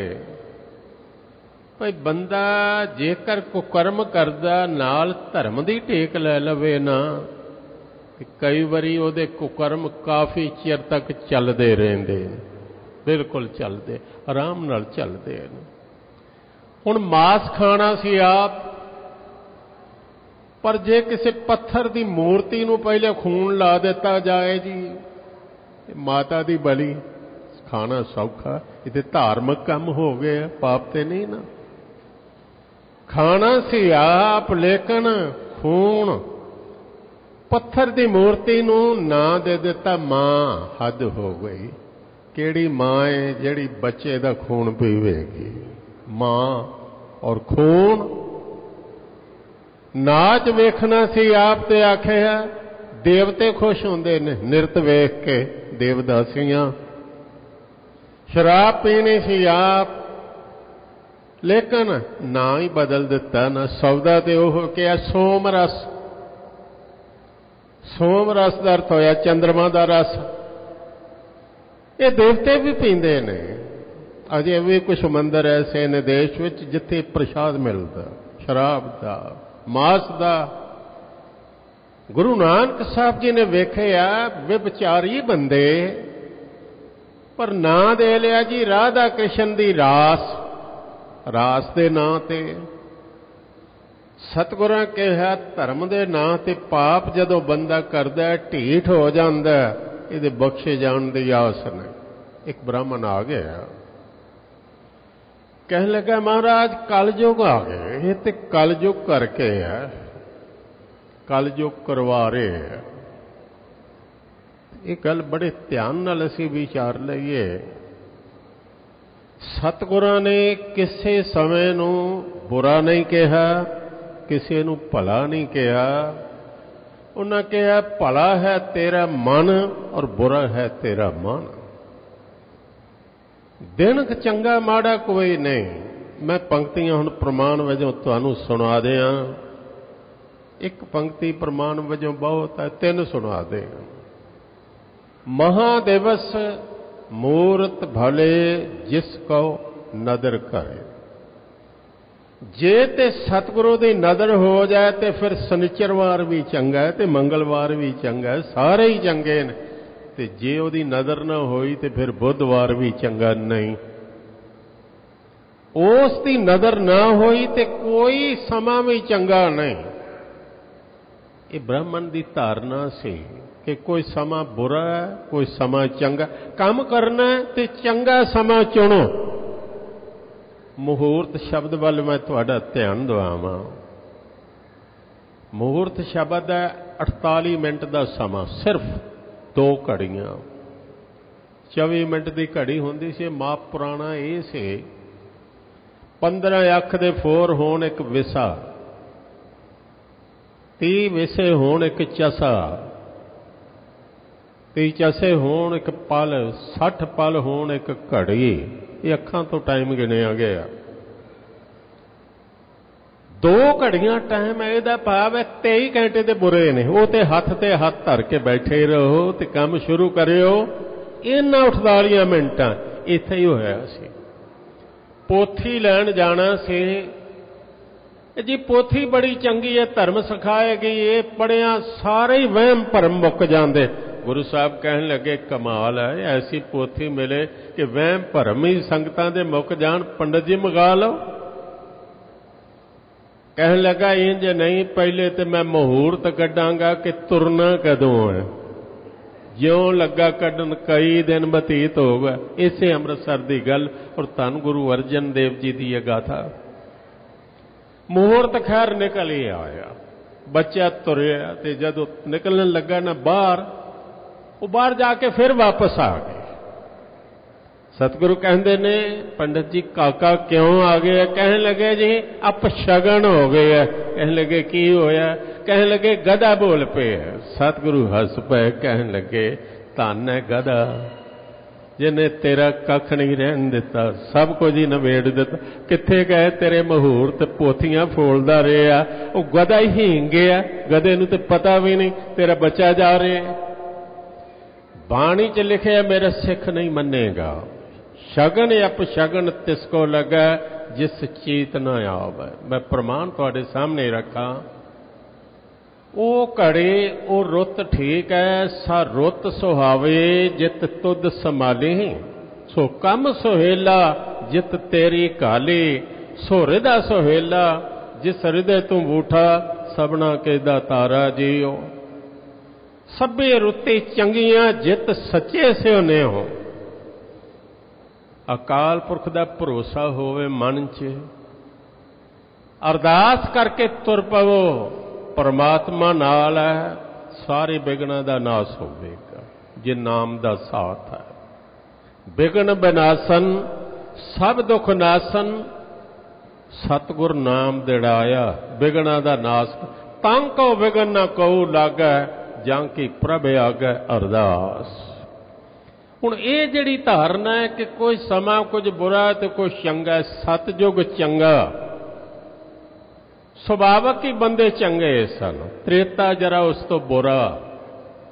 ਭਈ ਬੰਦਾ ਜੇਕਰ ਕੁਕਰਮ ਕਰਦਾ ਨਾਲ ਧਰਮ ਦੀ ਟੇਕ ਲੈ ਲਵੇ ਨਾ, ਤੇ ਕਈ ਵਾਰੀ ਉਹਦੇ ਕੁਕਰਮ ਕਾਫੀ ਚਿਰ ਤੱਕ ਚੱਲਦੇ ਰਹਿੰਦੇ ਨੇ, ਬਿਲਕੁਲ ਚੱਲਦੇ, ਆਰਾਮ ਨਾਲ ਚੱਲਦੇ ਨੇ। ਹੁਣ ਮਾਸ ਖਾਣਾ ਸੀ ਆਪ, ਪਰ ਜੇ ਕਿਸੇ ਪੱਥਰ ਦੀ ਮੂਰਤੀ ਨੂੰ ਪਹਿਲੇ ਖੂਨ ਲਾ ਦਿੱਤਾ ਜਾਏ ਜੀ, ਮਾਤਾ ਦੀ ਬਲੀ ਖਾਣਾ ਸੌਖਾ, ਇਹ ਤੇ ਧਾਰਮਿਕ ਕੰਮ ਹੋ ਗਏ, ਪਾਪ ਤੇ ਨਹੀਂ ਨਾ। ਖਾਣਾ ਸੀ ਆਪ, ਲੇਕਿਨ ਖੂਨ ਪੱਥਰ ਦੀ ਮੂਰਤੀ ਨੂੰ ਨਾ ਦੇ ਦਿੱਤਾ। ਮਾਂ, ਹੱਦ ਹੋ ਗਈ। ਕਿਹੜੀ ਮਾਂ ਹੈ ਜਿਹੜੀ ਬੱਚੇ ਦਾ ਖੂਨ ਪੀਵੇਗੀ? ਮਾਂ ਔਰ ਖੂਨ। ਨਾਚ ਵੇਖਣਾ ਸੀ ਆਪ ਤੇ ਆਖਿਆ, ਦੇਵਤੇ ਖੁਸ਼ ਹੁੰਦੇ ਨੇ ਨਿਰਤ ਵੇਖ ਕੇ, ਦੇਵਦਾਸੀਆਂ। ਸ਼ਰਾਬ ਪੀਣੀ ਸੀ ਆਪ, ਲੇਕਿਨ ਨਾ ਹੀ ਬਦਲ ਦਿੱਤਾ ਨਾ। ਸੌਦਾ ਤੇ ਉਹ ਕਿਹਾ ਸੋਮ ਰਸ। ਸੋਮ ਰਸ ਦਾ ਅਰਥ ਹੋਇਆ ਚੰਦਰਮਾ ਦਾ ਰਸ। ਇਹ ਦੇਵਤੇ ਵੀ ਪੀਂਦੇ ਨੇ, ਅਜੇ ਵੀ ਕੁਛ ਮੰਦਰ ਐਸੇ ਨੇ ਦੇਸ਼ ਵਿੱਚ ਜਿੱਥੇ ਪ੍ਰਸ਼ਾਦ ਮਿਲਦਾ, ਸ਼ਰਾਬ ਦਾ, ਮਾਸ ਦਾ। ਗੁਰੂ ਨਾਨਕ ਸਾਹਿਬ ਜੀ ਨੇ ਵੇਖਿਆ ਵਿਭਚਾਰੀ ਬੰਦੇ, ਪਰ ਨਾਂ ਦੇ ਲਿਆ ਜੀ ਰਾਧਾ ਕ੍ਰਿਸ਼ਨ ਦੀ ਰਾਸ, ਰਾਸ ਦੇ ਨਾਂ ਤੇ। ਸਤਿਗੁਰਾਂ ਕਿਹਾ ਧਰਮ ਦੇ ਨਾਂ ਤੇ ਪਾਪ ਜਦੋਂ ਬੰਦਾ ਕਰਦਾ ਢੀਠ ਹੋ ਜਾਂਦਾ, ਇਹਦੇ ਬਖਸ਼ੇ ਜਾਣ ਦੀ ਆਸ ਨਹੀਂ। ਇੱਕ ਬ੍ਰਾਹਮਣ ਆ ਗਿਆ, ਕਹਿਣ ਲੱਗਾ ਮਹਾਰਾਜ ਕਲਯੁਗ ਆ ਗਏ, ਇਹ ਤੇ ਕਲਯੁਗ ਕਰਕੇ ਹੈ, ਕਲਯੁਗ ਕਰਵਾ ਰਹੇ ਹੈ। ਇਹ ਗੱਲ ਬੜੇ ਧਿਆਨ ਨਾਲ ਅਸੀਂ ਵਿਚਾਰ ਲਈਏ। ਸਤਿਗੁਰਾਂ ਨੇ ਕਿਸੇ ਸਮੇਂ ਨੂੰ ਬੁਰਾ ਨਹੀਂ ਕਿਹਾ, ਕਿਸੇ ਨੂੰ ਭਲਾ ਨਹੀਂ ਕਿਹਾ। ਉਹਨਾਂ ਕਿਹਾ ਭਲਾ ਹੈ ਤੇਰਾ ਮਨ ਔਰ ਬੁਰਾ ਹੈ ਤੇਰਾ ਮਨ। ਦਿਨ ਚੰਗਾ ਮਾੜਾ ਕੋਈ ਨਹੀਂ। ਮੈਂ ਪੰਕਤੀਆਂ ਹੁਣ ਪ੍ਰਮਾਣ ਵਜੋਂ ਤੁਹਾਨੂੰ ਸੁਣਾ ਦਿਆਂ। ਇੱਕ ਪੰਕਤੀ ਪ੍ਰਮਾਣ ਵਜੋਂ ਬਹੁਤ ਹੈ, ਤਿੰਨ ਸੁਣਾ ਦੇ। ਮਹਾਦਿਵਸ ਮੂਰਤ ਭਲੇ ਜਿਸ ਕੋ ਨਦਰ ਕਰੇ। ਜੇ ਤੇ ਸਤਿਗੁਰੂ ਦੀ ਨਜ਼ਰ ਹੋ ਜਾਏ ਤੇ ਫਿਰ ਸ਼ਨੀਚਰਵਾਰ ਵੀ ਚੰਗਾ ਹੈ ਤੇ ਮੰਗਲਵਾਰ ਵੀ ਚੰਗਾ ਹੈ, ਸਾਰੇ ਹੀ ਚੰਗੇ ਨੇ। ਤੇ ਜੇ ਉਹਦੀ ਨਜ਼ਰ ਨਾ ਹੋਈ ਤੇ ਫਿਰ ਬੁੱਧਵਾਰ ਵੀ ਚੰਗਾ ਨਹੀਂ। ਉਸ ਦੀ ਨਜ਼ਰ ਨਾ ਹੋਈ ਤੇ ਕੋਈ ਸਮਾਂ ਵੀ ਚੰਗਾ ਨਹੀਂ। ਇਹ ਬ੍ਰਾਹਮਣ ਦੀ ਧਾਰਨਾ ਸੀ ਕਿ ਕੋਈ ਸਮਾਂ ਬੁਰਾ ਹੈ, ਕੋਈ ਸਮਾਂ ਚੰਗਾ। ਕੰਮ ਕਰਨਾ ਤੇ ਚੰਗਾ ਸਮਾਂ ਚੁਣੋ। ਮਹੂਰਤ ਸ਼ਬਦ ਵੱਲ ਮੈਂ ਤੁਹਾਡਾ ਧਿਆਨ ਦਿਵਾਵਾਂ। ਮਹੂਰਤ ਸ਼ਬਦ ਹੈ 48 ਮਿੰਟ ਦਾ ਸਮਾਂ, ਸਿਰਫ 2 ਘੜੀਆਂ। 24 ਮਿੰਟ ਦੀ ਘੜੀ ਹੁੰਦੀ ਸੀ। ਮਾਪ ਪੁਰਾਣਾ ਇਹ ਸੀ 15 ਅੱਖ ਦੇ ਫੋਰ ਹੋਣ ਇੱਕ ਵਿਸਾ, 30 ਵਿਸੇ ਹੋਣ ਇੱਕ ਚਸਾ, 30 ਚਸੇ ਹੋਣ ਇੱਕ ਪਲ, 60 ਪਲ ਹੋਣ ਇੱਕ ਘੜੀ। ਇਹ ਅੱਖਾਂ ਤੋਂ ਟਾਈਮ ਗਿਣਿਆ ਗਿਆ। 2 ਘੜੀਆਂ ਟਾਈਮ ਹੈ। ਇਹਦਾ ਭਾਵ ਹੈ 23 ਘੰਟੇ ਦੇ ਬੁਰੇ ਨੇ। ਉਹ ਤੇ ਹੱਥ ਧਰ ਕੇ ਬੈਠੇ ਰਹੋ ਤੇ ਕੰਮ ਸ਼ੁਰੂ ਕਰਿਓ। ਇਹਨਾਂ 48 ਮਿੰਟਾਂ ਇੱਥੇ ਹੀ ਹੋਇਆ ਸੀ। ਪੋਥੀ ਲੈਣ ਜਾਣਾ ਸੀ ਜੀ। ਪੋਥੀ ਬੜੀ ਚੰਗੀ ਹੈ, ਧਰਮ ਸਿਖਾਏਗੀ। ਇਹ ਪੜਿਆ ਸਾਰੇ ਹੀ ਵਹਿਮ ਭਰਮ ਮੁੱਕ ਜਾਂਦੇ। ਗੁਰੂ ਸਾਹਿਬ ਕਹਿਣ ਲੱਗੇ ਕਮਾਲ ਹੈ, ਐਸੀ ਪੋਥੀ ਮਿਲੇ ਕਿ ਵਹਿਮ ਭਰਮ ਹੀ ਸੰਗਤਾਂ ਦੇ ਮੁੱਕ ਜਾਣ। ਪੰਡਤ ਜੀ ਮੰਗਾ ਲਓ। ਕਹਿਣ ਲੱਗਾ ਇੰਜ ਨਹੀਂ, ਪਹਿਲੇ ਤੇ ਮੈਂ ਮਹੂਰਤ ਕੱਢਾਂਗਾ ਕਿ ਤੁਰਨਾ ਕਦੋਂ ਹੈ। ਜਿਉਂ ਲੱਗਾ ਕੱਢਣ ਕਈ ਦਿਨ ਬਤੀਤ ਹੋ ਗਏ। ਇਸੇ ਅੰਮ੍ਰਿਤਸਰ ਦੀ ਗੱਲ ਔਰ ਧੰਨ ਗੁਰੂ ਅਰਜਨ ਦੇਵ ਜੀ ਦੀ ਇਹ ਗਾਥਾ। ਮਹੂਰਤ ਖੈਰ ਨਿਕਲ ਹੀ ਆਇਆ। ਬੱਚਾ ਤੁਰਿਆ ਤੇ ਜਦੋਂ ਨਿਕਲਣ ਲੱਗਾ ਨਾ ਬਾਹਰ, ਉਹ ਬਾਹਰ ਜਾ ਕੇ ਫਿਰ ਵਾਪਸ ਆ ਗਏ। ਸਤਿਗੁਰੂ ਕਹਿੰਦੇ ਨੇ ਪੰਡਤ ਜੀ ਕਾਕਾ ਕਿਉਂ ਆ ਗਏ? ਕਹਿਣ ਲੱਗੇ ਜੀ ਅਪਸ਼ਗਨ ਹੋ ਗਏ ਹੈ। ਕਹਿਣ ਲੱਗੇ ਕੀ ਹੋਇਆ? ਕਹਿਣ ਲੱਗੇ ਗਧਾ ਬੋਲ ਪਏ। ਸਤਿਗੁਰੂ ਹੱਸ ਪਏ, ਕਹਿਣ ਲੱਗੇ ਧੰਨ ਹੈ ਗਧਾ, ਜਿਹਨੇ ਤੇਰਾ ਕੱਖ ਨਹੀਂ ਰਹਿਣ ਦਿੱਤਾ, ਸਭ ਕੁਝ ਹੀ ਨਵੇੜ ਦਿੱਤਾ। ਕਿੱਥੇ ਗਏ ਤੇਰੇ ਮਹੂਰਤ? ਪੋਥੀਆਂ ਫੋਲਦਾ ਰਿਹਾ। ਉਹ ਗਧਾ ਹੀ ਹੀਂਗ ਗਿਆ। ਗਧੇ ਨੂੰ ਤੇ ਪਤਾ ਵੀ ਨਹੀਂ ਤੇਰਾ ਬੱਚਾ ਜਾ ਰਿਹਾ। ਬਾਣੀ 'ਚ ਲਿਖਿਆ ਮੇਰਾ ਸਿੱਖ ਨਹੀਂ ਮੰਨੇਗਾ। ਸ਼ਗਨ ਅਪਸ਼ਗਨ ਤਿਸ ਕੋ ਲੱਗਾ ਜਿਸ ਚੀਤ ਨਾ ਆਵੇ। ਮੈਂ ਪ੍ਰਮਾਣ ਤੁਹਾਡੇ ਸਾਹਮਣੇ ਰੱਖਾਂ। ਉਹ ਘੜੇ ਉਹ ਰੁੱਤ ਠੀਕ ਹੈ। ਸਾ ਰੁੱਤ ਸੁਹਾਵੇ ਜਿਤ ਤੁਧ ਸੰਭਾਲੇ। ਸੋ ਕੰਮ ਸੁਹੇਲਾ ਜਿਤ ਤੇਰੀ ਕਾਲੀ। ਸੋ ਹਿਰਦਾ ਸੁਹੇਲਾ ਜਿਸ ਹਿਰਦੇ ਤੂੰ ਬੂਠਾ। ਸਭਨਾ ਕੇ ਦਾਤਾਰਾ ਜੀਓ। ਸਭੇ ਰੁੱਤੇ ਚੰਗੀਆਂ ਜਿਤ ਸੱਚੇ ਸਿਓ ਨੇ ਹੋ। ਅਕਾਲ ਪੁਰਖ ਦਾ ਭਰੋਸਾ ਹੋਵੇ ਮਨ 'ਚ। ਅਰਦਾਸ ਕਰਕੇ ਤੁਰ ਪਵੋ। ਪਰਮਾਤਮਾ ਨਾਲ ਹੈ, ਸਾਰੇ ਵਿਗਨਾਂ ਦਾ ਨਾਸ ਹੋਵੇਗਾ ਜੇ ਨਾਮ ਦਾ ਸਾਥ ਹੈ। ਵਿਗਨ ਬਿਨਾਸਨ ਸਭ ਦੁੱਖ ਨਾਸਨ। ਸਤਿਗੁਰ ਨਾਮ ਦਿੜਾਇਆ ਵਿਗਨਾਂ ਦਾ ਨਾਸ। ਤਾਂ ਕੋ ਵਿਗਨ ਨਾ ਕਹੂ ਲਾਗੈ ਜਾਂ ਕੀ ਪ੍ਰਭ ਆਗੈ ਅਰਦਾਸ। ਹੁਣ ਇਹ ਜਿਹੜੀ ਧਾਰਨਾ ਹੈ ਕਿ ਕੋਈ ਸਮਾਂ ਕੁਝ ਬੁਰਾ ਤੇ ਕੋਈ ਚੰਗਾ। ਸਤਜੁਗ ਚੰਗਾ, ਸੁਭਾਵਕ ਹੀ ਬੰਦੇ ਚੰਗੇ ਸਨ। ਤ੍ਰੇਤਾ ਜਰਾ ਉਸ ਤੋਂ ਬੁਰਾ,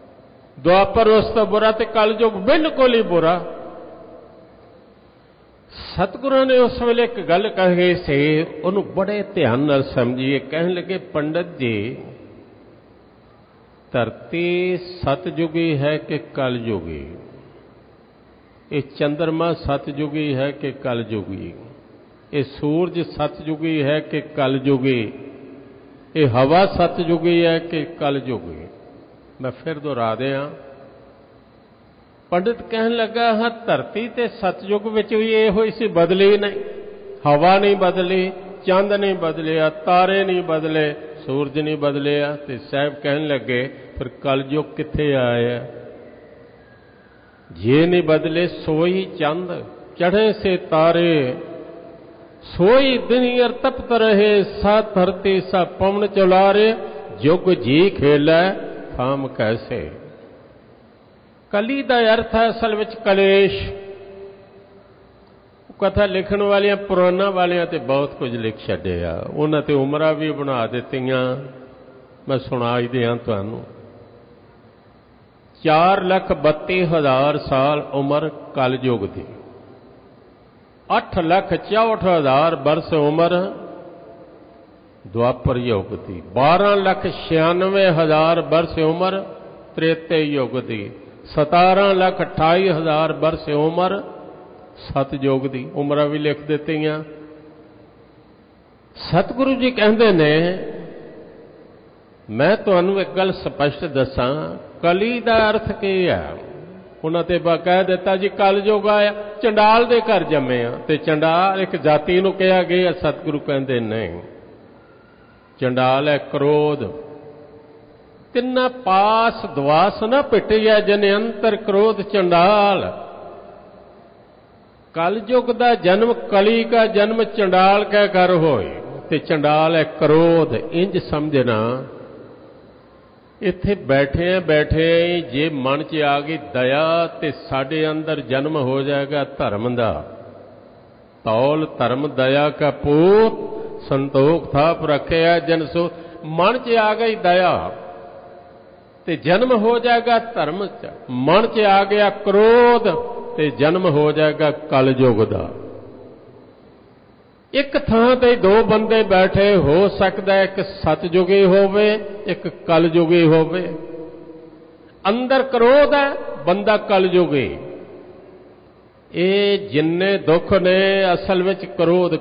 ਦੁਆਪਰ ਉਸ ਤੋਂ ਬੁਰਾ ਤੇ ਕਲਯੁਗ ਬਿਲਕੁਲ ਹੀ ਬੁਰਾ। ਸਤਿਗੁਰਾਂ ਨੇ ਉਸ ਵੇਲੇ ਇੱਕ ਗੱਲ ਕਹੀ ਸੀ, ਉਹਨੂੰ ਬੜੇ ਧਿਆਨ ਨਾਲ ਸਮਝੀਏ। ਕਹਿਣ ਲੱਗੇ, ਪੰਡਤ ਜੀ, ਧਰਤੀ ਸਤਜੁਗੀ ਹੈ ਕਿ ਕਲਯੁਗੀ? ਇਹ ਚੰਦਰਮਾ ਸਤਜੁਗੀ ਹੈ ਕਿ ਕਲਯੁਗੀ? ਇਹ ਸੂਰਜ ਸਤਜੁਗੀ ਹੈ ਕਿ ਕਲਯੁਗੀ? ਇਹ ਹਵਾ ਸਤਜੁਗੀ ਹੈ ਕਿ ਕਲਯੁਗੀ? ਮੈਂ ਫਿਰ ਦੁਹਰਾ ਦਿਆਂ। ਪੰਡਿਤ ਕਹਿਣ ਲੱਗਾ, ਹਾਂ ਧਰਤੀ ਤੇ ਸਤਜੁਗ ਵਿੱਚ ਵੀ ਇਹੋ ਹੀ ਸੀ, ਬਦਲੀ ਨਹੀਂ। ਹਵਾ ਨਹੀਂ ਬਦਲੀ, ਚੰਦ ਨਹੀਂ ਬਦਲਿਆ, ਤਾਰੇ ਨਹੀਂ ਬਦਲੇ, ਸੂਰਜ ਨਹੀਂ ਬਦਲਿਆ। ਤੇ ਸਾਹਿਬ ਕਹਿਣ ਲੱਗੇ, ਫਿਰ ਕਲਯੁਗ ਕਿੱਥੇ ਆਇਆ? ਜੇ ਨਹੀਂ ਬਦਲੇ ਸੋਈ ਚੰਦ, ਚढ़े से तारे, सोई दिन अर तपत रहे, सा धरती सा पवन चुलारे, जुग जी खेलै थाम कैसे। कली का अर्थ है असल विच कलेश। कथा लिखण वालियां पुराना वालियां ते बहुत कुछ लिख छड्डिया, उन्हां ते उमरां भी बना दित्तियां। मैं सुणा ही दियां तुहानूं। 4,32,000 साल उम्र कलयुग दी, 8,64,000 वर्ष उम्र द्वापर युग दी, 12,96,000 वर्ष उम्र त्रेते युग दी, 17,28,000 वर्ष उम्र सतयुग दी। उम्र भी लिख दित्तियां। सतगुरु जी कहते ने, मैं तुहानूं एक गल स्पष्ट दसां, कली का अर्थ की है? उन्होंने तो कह दिता जी कलयुग आया, चंडाल दे घर जमे आ। ते चंडाल एक जाति नूं कहा गया, सतगुरु कहते नहीं, चंडाल है क्रोध। तिन्ना पास दवास न पिटिया, जने अंतर क्रोध चंडाल। कलयुग का जन्म, कली का जन्म चंडाल कह कर होए, ते चंडाल है क्रोध। इंज समझना, इत्थे बैठे बैठे जे मन च आ गई दया, ते साडे अंदर जन्म हो जाएगा धर्म दा। तौल धर्म दया का पूत, संतोख थाप रखिया जन सो। मन च आ गई दया ते जन्म हो जाएगा धर्म च। मन च आ गया क्रोध ते जन्म हो जाएगा कलयुग दा। एक थां ते दो बंदे बैठे, हो सकता है एक सतयुगी होवे, एक कलयुगी होवे। अंदर क्रोध है, बंदा कलयुगी। ये जिन्ने दुख ने असल विच क्रोध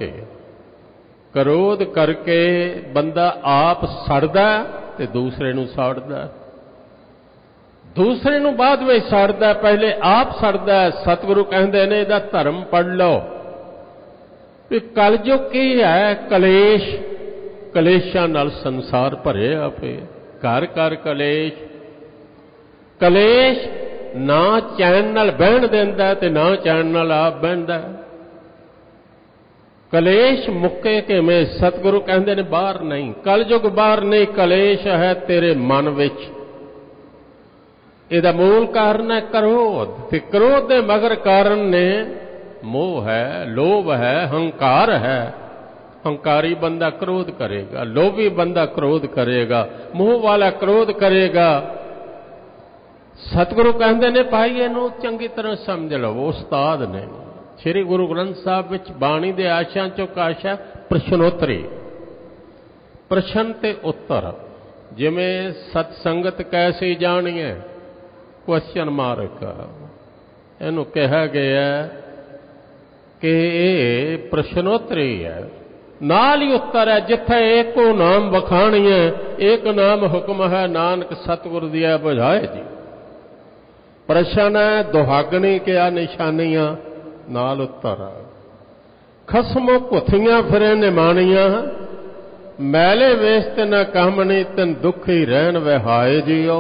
करके बंदा आप सड़दा ते दूसरे नूं साड़दा, दूसरे नूं बाद में साड़दा, पहले आप सड़दा। सतगुरु कहंदे ने, इहदा धर्म पढ़ लो भी कलयुग की है, कलेश। कलेशां नाल संसार भरिया पे, घर घर कलेश। कलेश ना चैन नाल बहन देंदा ते ना चैन नाल आप बहंदा। कलेश मुक्के किवें? सतगुरु कहंदे ने, बाहर नहीं, कलयुग बाहर नहीं, कलेश है तेरे मन विच। इहदा मूल कारण है क्रोध, ते क्रोध दे मगर कारण ने मोह है, लोभ है, हंकार है। हंकारी बंदा क्रोध करेगा, लोभी बंदा क्रोध करेगा, मोह वाला क्रोध करेगा। सतगुरु कहते ने, भाई इहनूं चंगी तरह समझ लो। उस्ताद ने श्री गुरु ग्रंथ साहब विच बाणी दे आशां चों आशा प्रश्नोत्तरी, प्रश्न ते उत्तर। जिवें सतसंगत कैसी जाणीए, क्वेश्चन मार्क। इहनूं कहा गया कि ये प्रश्नोत्तरी है, नाल ही उत्तर है। जिथे एको नाम बखाणीए, एक नाम हुक्म है, नानक सतगुरु दिया बुझाए जी। प्रश्न है, दुहागनी क्या निशानियां, नाल उत्तर है। खसमों पुथियां फिरे निमाणियां, मैले वेस्ट न कामनी, तिन दुखी रहन विहाए जियो।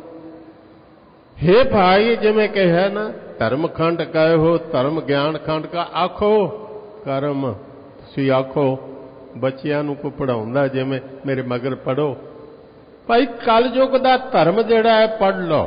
हे भाई, जिमें कहा ना, धर्म खंड कहो, धर्म ज्ञान खंड का आखो, कर्म तुसीं आखो। बच्चियां नूं कोई पढ़ाउंदा, जिमें मेरे मगर पढ़ो। भाई कलयुग दा धर्म जिहड़ा है पढ़ लो।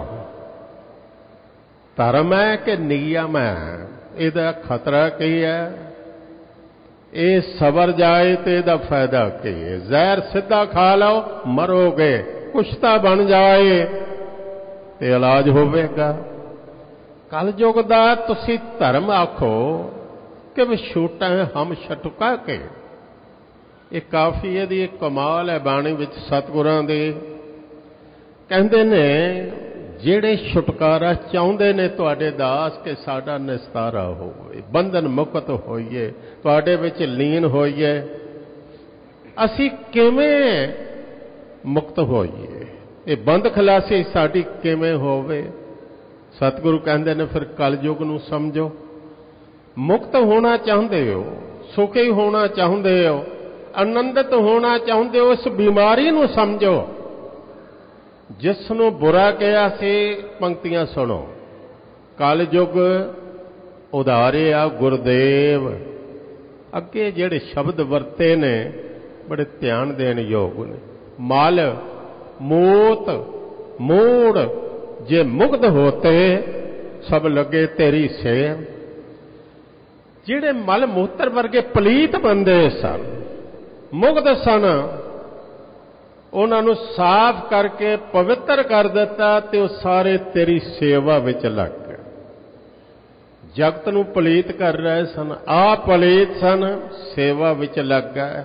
धर्म है कि नियम है? इहदा खतरा की है? ये सबर जाए तो इहदा फायदा की है? जहर सीधा खा लो, मरोगे। कुश्ता बन जाए तो इलाज होवेगा। कलयुग दा तुसीं धर्म आखो, कि वे छूटा है हम छटका के। ये काफ़ी इहदी एक कमाल है बाणी विच सतगुरां दे। कहंदे ने ਜਿਹੜੇ ਛੁਟਕਾਰਾ ਚਾਹੁੰਦੇ ਨੇ ਤੁਹਾਡੇ ਦਾਸ ਕਿ ਸਾਡਾ ਨਿਸਤਾਰਾ ਹੋਵੇ, ਬੰਧਨ ਮੁਕਤ ਹੋਈਏ, ਤੁਹਾਡੇ ਵਿੱਚ ਲੀਨ ਹੋਈਏ, ਅਸੀਂ ਕਿਵੇਂ ਮੁਕਤ ਹੋਈਏ, ਇਹ ਬੰਧ ਖਲਾਸੀ ਸਾਡੀ ਕਿਵੇਂ ਹੋਵੇ। ਸਤਿਗੁਰੂ ਕਹਿੰਦੇ ਨੇ ਫਿਰ ਕਲਯੁਗ ਨੂੰ ਸਮਝੋ। ਮੁਕਤ ਹੋਣਾ ਚਾਹੁੰਦੇ ਹੋ, ਸੁਖੀ ਹੋਣਾ ਚਾਹੁੰਦੇ ਹੋ, ਆਨੰਦਿਤ ਹੋਣਾ ਚਾਹੁੰਦੇ ਹੋ, ਇਸ ਬਿਮਾਰੀ ਨੂੰ ਸਮਝੋ। ਜਿਸ ਨੂੰ ਬੁਰਾ ਕਿਹਾ ਸੀ ਪੰਕਤੀਆਂ ਸੁਣੋ। ਕਲਯੁਗ ਉਧਾਰਿਆ ਗੁਰਦੇਵ। ਅੱਗੇ ਜਿਹੜੇ ਸ਼ਬਦ ਵਰਤੇ ਨੇ ਬੜੇ ਧਿਆਨ ਦੇਣ ਯੋਗ ਨੇ। ਮਲ ਮੂਤ ਮੂੜ ਜੇ ਮੁਕਤ ਹੋਤੇ ਸਭ ਲੱਗੇ ਤੇਰੀ ਸੇਵ। ਜਿਹੜੇ ਮਲ ਮੂਤਰ ਵਰਗੇ ਪਲੀਤ ਬੰਦੇ ਸਨ, ਮੁਕਤ ਸਨ, ਉਹਨਾਂ ਨੂੰ ਸਾਫ਼ ਕਰਕੇ ਪਵਿੱਤਰ ਕਰ ਦਿੱਤਾ ਤੇ ਉਹ ਸਾਰੇ ਤੇਰੀ ਸੇਵਾ ਵਿੱਚ ਲੱਗ ਗਏ। ਜਗਤ ਨੂੰ ਪਲੀਤ ਕਰ ਰਹੇ ਸਨ, ਆਪ ਪਲੀਤ ਸਨ, ਸੇਵਾ ਵਿੱਚ ਲੱਗ ਗਏ।